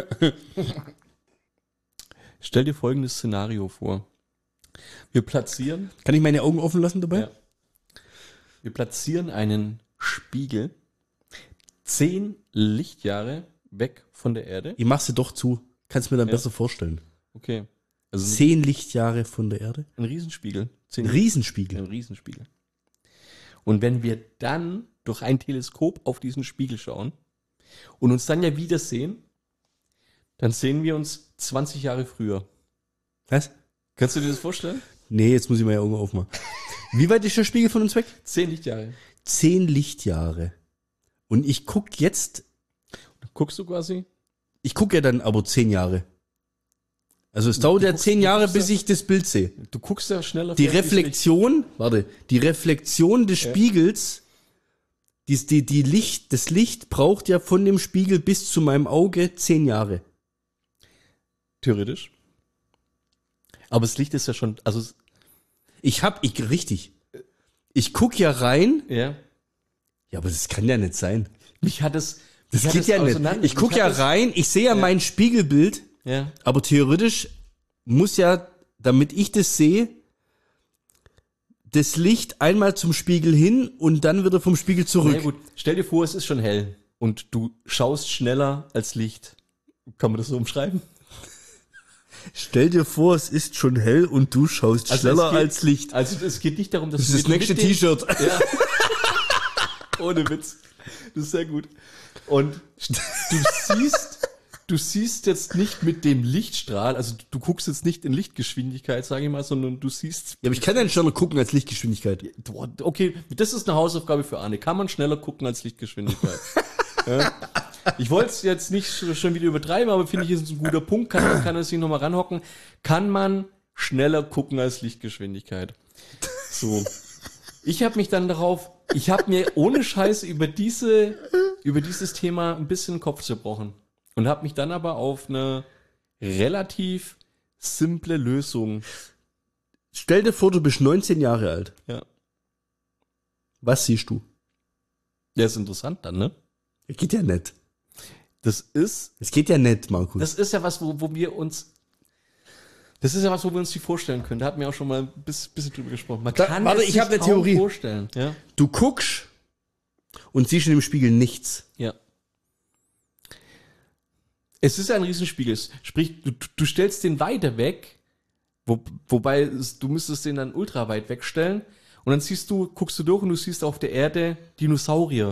Stell dir folgendes Szenario vor. Wir platzieren Kann ich meine Augen offen lassen dabei? Ja. Wir platzieren einen Spiegel 10 Lichtjahre weg von der Erde. Ich mach sie doch zu. Kannst mir dann Ja. besser vorstellen. Okay. Also 10 Lichtjahre von der Erde. ein Riesenspiegel. Ein Riesenspiegel. Ein Riesenspiegel. Und wenn wir dann durch ein Teleskop auf diesen Spiegel schauen und uns dann ja wieder sehen, dann sehen wir uns 20 Jahre früher. Was? Kannst du dir das vorstellen? Nee, jetzt muss ich meine Augen aufmachen. Wie weit ist der Spiegel von uns weg? 10 Lichtjahre. 10 Lichtjahre. Und ich guck jetzt, Guckst du quasi? ich gucke ja dann aber 10 Jahre. Also es dauert ja 10 Jahre, bis ich das Bild sehe. Du guckst ja schneller. Die vielleicht Reflexion des Spiegels, das Licht braucht ja von dem Spiegel bis zu meinem Auge 10 Jahre. theoretisch. Aber das Licht ist ja schon, also Richtig. Ich guck ja rein. ja. Ja, aber das kann ja nicht sein. Mich hat es. Das geht ja nicht. Ich guck ja rein, ich sehe ja mein Spiegelbild, Ja. aber theoretisch muss ja, damit ich das sehe, das Licht einmal zum Spiegel hin und dann wieder vom Spiegel zurück. Ja gut, stell dir vor, es ist schon hell und du schaust schneller als Licht. Kann man das so umschreiben? Stell dir vor, es ist schon hell und du schaust Also schneller es geht- als Licht. Also es geht nicht darum, dass Das ist das nächste mit dem- T-Shirt. Ja. Ohne Witz. Das ist sehr gut. Und du siehst jetzt nicht mit dem Lichtstrahl, also du guckst jetzt nicht in Lichtgeschwindigkeit, sage ich mal, sondern du siehst. Ja, aber ich kann ja nicht schneller gucken als Lichtgeschwindigkeit. Okay, das ist eine Hausaufgabe für Arne. Kann man schneller gucken als Lichtgeschwindigkeit? Ja. Ich wollte es jetzt nicht schon wieder übertreiben, aber finde ich, ist ein guter Punkt. Kann er sich nochmal ranhocken. Kann man schneller gucken als Lichtgeschwindigkeit? So. Ich habe mir ohne Scheiß über dieses Thema ein bisschen den Kopf zerbrochen. Und habe mich dann aber auf eine relativ simple Lösung. Stell dir vor, du bist 19 Jahre alt. Ja. Was siehst du? Der ist interessant dann, ne? Das geht ja nicht. Das ist Es geht ja nicht, Markus. Das ist ja was, wo wir uns die vorstellen können. Da hatten wir auch schon mal ein bisschen drüber gesprochen. Man kann warte, es ich hab sich eine Theorie. kaum vorstellen. Ja. Du guckst und siehst in dem Spiegel nichts. Ja. Es ist ein Riesenspiegel. Sprich, du stellst den weiter weg, wobei du müsstest den dann ultra weit wegstellen und dann guckst du durch und du siehst auf der Erde Dinosaurier.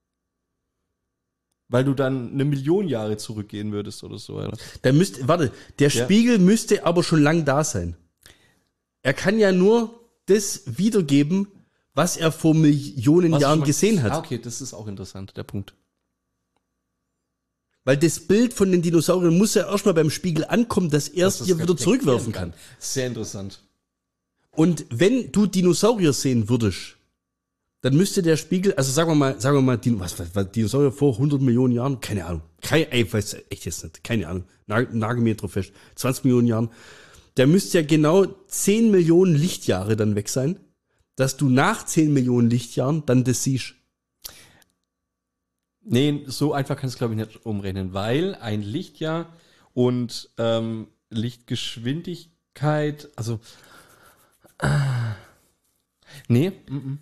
Weil du dann 1 Million Jahre zurückgehen würdest oder so. Oder? Der Spiegel müsste aber schon lang da sein. Er kann ja nur das wiedergeben, was er vor Millionen Jahren gesehen hat. Ah, okay, das ist auch interessant, der Punkt. Weil das Bild von den Dinosauriern muss ja erstmal beim Spiegel ankommen, dass er es dir wieder zurückwerfen kann. Sehr interessant. Und wenn du Dinosaurier sehen würdest, dann müsste der Spiegel, also sagen wir mal, was Dinosaurier vor 100 Millionen Jahren? Keine Ahnung. Ich weiß echt jetzt nicht. Keine Ahnung. Nagel mir drauf fest. 20 Millionen Jahren. Der müsste ja genau 10 Millionen Lichtjahre dann weg sein, dass du nach 10 Millionen Lichtjahren dann das siehst. Nee, so einfach kannst du, glaube ich, nicht umrechnen, weil ein Lichtjahr und Lichtgeschwindigkeit, also nee,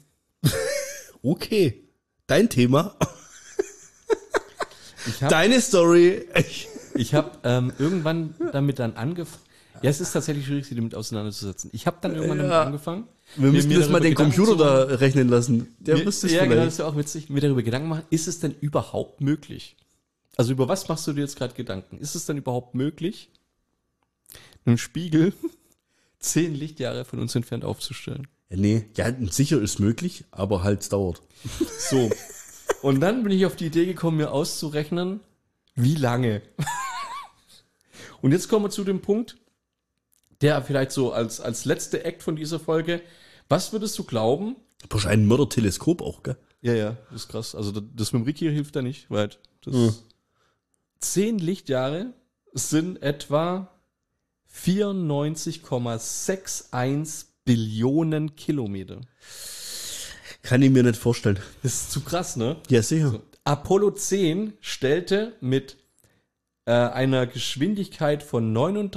Okay. Dein Thema. ich habe Deine Story. irgendwann damit dann angefangen. Ja, es ist tatsächlich schwierig, sich damit auseinanderzusetzen. Ich habe dann irgendwann damit angefangen. Wir müssen mir das mal darüber den Gedanken Computer zu machen. da rechnen lassen. Der wüsste es Ja, genau, das vielleicht. ist ja auch witzig, mir darüber Gedanken machen, ist es denn überhaupt möglich? Also über was machst du dir jetzt gerade Gedanken? Ist es denn überhaupt möglich, einen Spiegel 10 Lichtjahre von uns entfernt aufzustellen? Ja, nee, ja, sicher ist möglich, aber halt es dauert. So. Und dann bin ich auf die Idee gekommen, mir auszurechnen, wie lange. Und jetzt kommen wir zu dem Punkt, der vielleicht so als letzte Act von dieser Folge, was würdest du glauben? Wahrscheinlich ein Mörderteleskop auch, gell? Ja, das ist krass. Also das mit dem Ricky hilft da nicht weit. Das, 10 Lichtjahre sind etwa 94,61 Billionen Kilometer. Kann ich mir nicht vorstellen. Das ist zu krass, ne? Ja, sicher. So. Apollo 10 stellte mit einer Geschwindigkeit von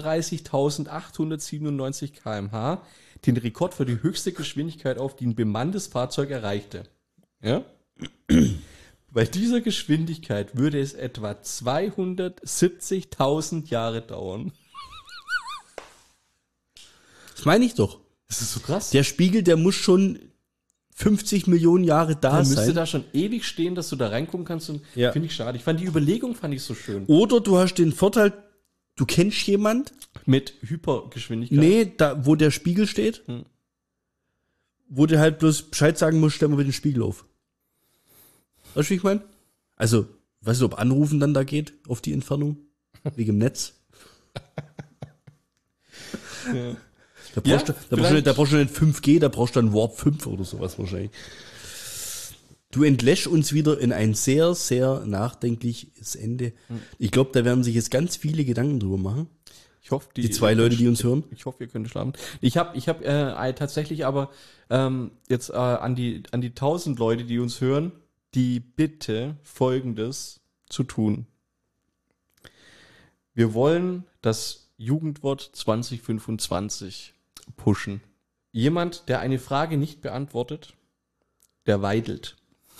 39.897 km/h den Rekord für die höchste Geschwindigkeit auf, die ein bemanntes Fahrzeug erreichte. Ja? Bei dieser Geschwindigkeit würde es etwa 270.000 Jahre dauern. Das meine ich doch. Das ist so krass. Der Spiegel, der muss schon 50 Millionen Jahre da Der sein. müsste da schon ewig stehen, dass du da reingucken kannst. Und Ja. finde ich schade. Ich fand die Überlegung so schön. Oder du hast den Vorteil, du kennst jemand, Mit Hypergeschwindigkeit. nee, da, wo der Spiegel steht, wo du halt bloß Bescheid sagen musst, stell mal bitte den Spiegel auf. Weißt du, wie ich meine? Also, weißt du, ob Anrufen dann da geht, auf die Entfernung? Wegen dem Netz? Ja. Da brauchst, Ja, da brauchst du nicht 5G, da brauchst du dann Warp 5 oder sowas wahrscheinlich. Du entlässt uns wieder in ein sehr, sehr nachdenkliches Ende. Ich glaube, da werden sich jetzt ganz viele Gedanken drüber machen. Ich hoffe, Die zwei Leute, die uns hören. Ich hoffe, ihr könnt schlafen. Ich hab tatsächlich aber jetzt an die 1000 Leute, die uns hören, die Bitte, Folgendes zu tun. Wir wollen das Jugendwort 2025 pushen. Jemand, der eine Frage nicht beantwortet, der weidelt.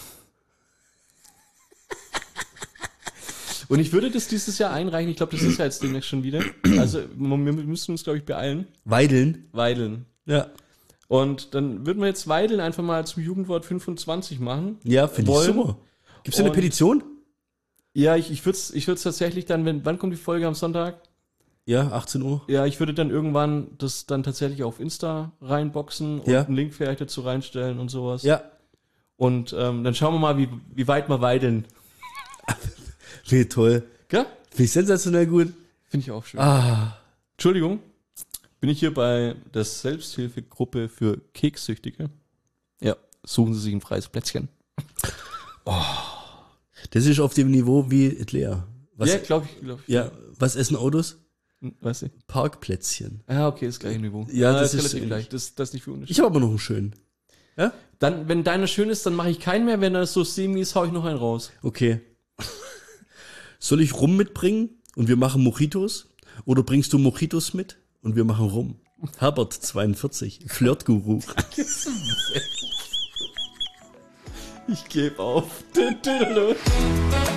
Und ich würde das dieses Jahr einreichen. Ich glaube, das ist ja jetzt demnächst schon wieder. Also wir müssen uns, glaube ich, beeilen. Weideln. Weideln. Ja. Und dann würden wir jetzt Weideln einfach mal zum Jugendwort 25 machen. Ja, finde ich Wollen. super. Gibt's da eine Und- Petition? Ja, ich würde es tatsächlich dann, wann kommt die Folge am Sonntag? Ja, 18 Uhr. Ja, ich würde dann irgendwann das dann tatsächlich auf Insta reinboxen und Ja. einen Link vielleicht dazu reinstellen und sowas. Ja. Und dann schauen wir mal, wie weit wir weideln. Wie toll. Gell? Wie sensationell gut. Finde ich auch schön. Ah. Entschuldigung, bin ich hier bei der Selbsthilfegruppe für Kekssüchtige? Ja, suchen Sie sich ein freies Plätzchen. Das ist auf dem Niveau wie Lea. Was, Ja, glaube ich. ja, was essen Autos? Weißt du? Parkplätzchen. Ja, okay, das gleiche Niveau. Ja, das ist relativ ähnlich. gleich. Das ist nicht viel Unterschied. Ich habe aber noch einen schönen. Ja? Dann, wenn deiner schön ist, dann mache ich keinen mehr. Wenn er so semi ist, hau ich noch einen raus. Okay. Soll ich Rum mitbringen und wir machen Mojitos? Oder bringst du Mojitos mit und wir machen Rum? Herbert 42, Flirtguru. Ich gebe auf.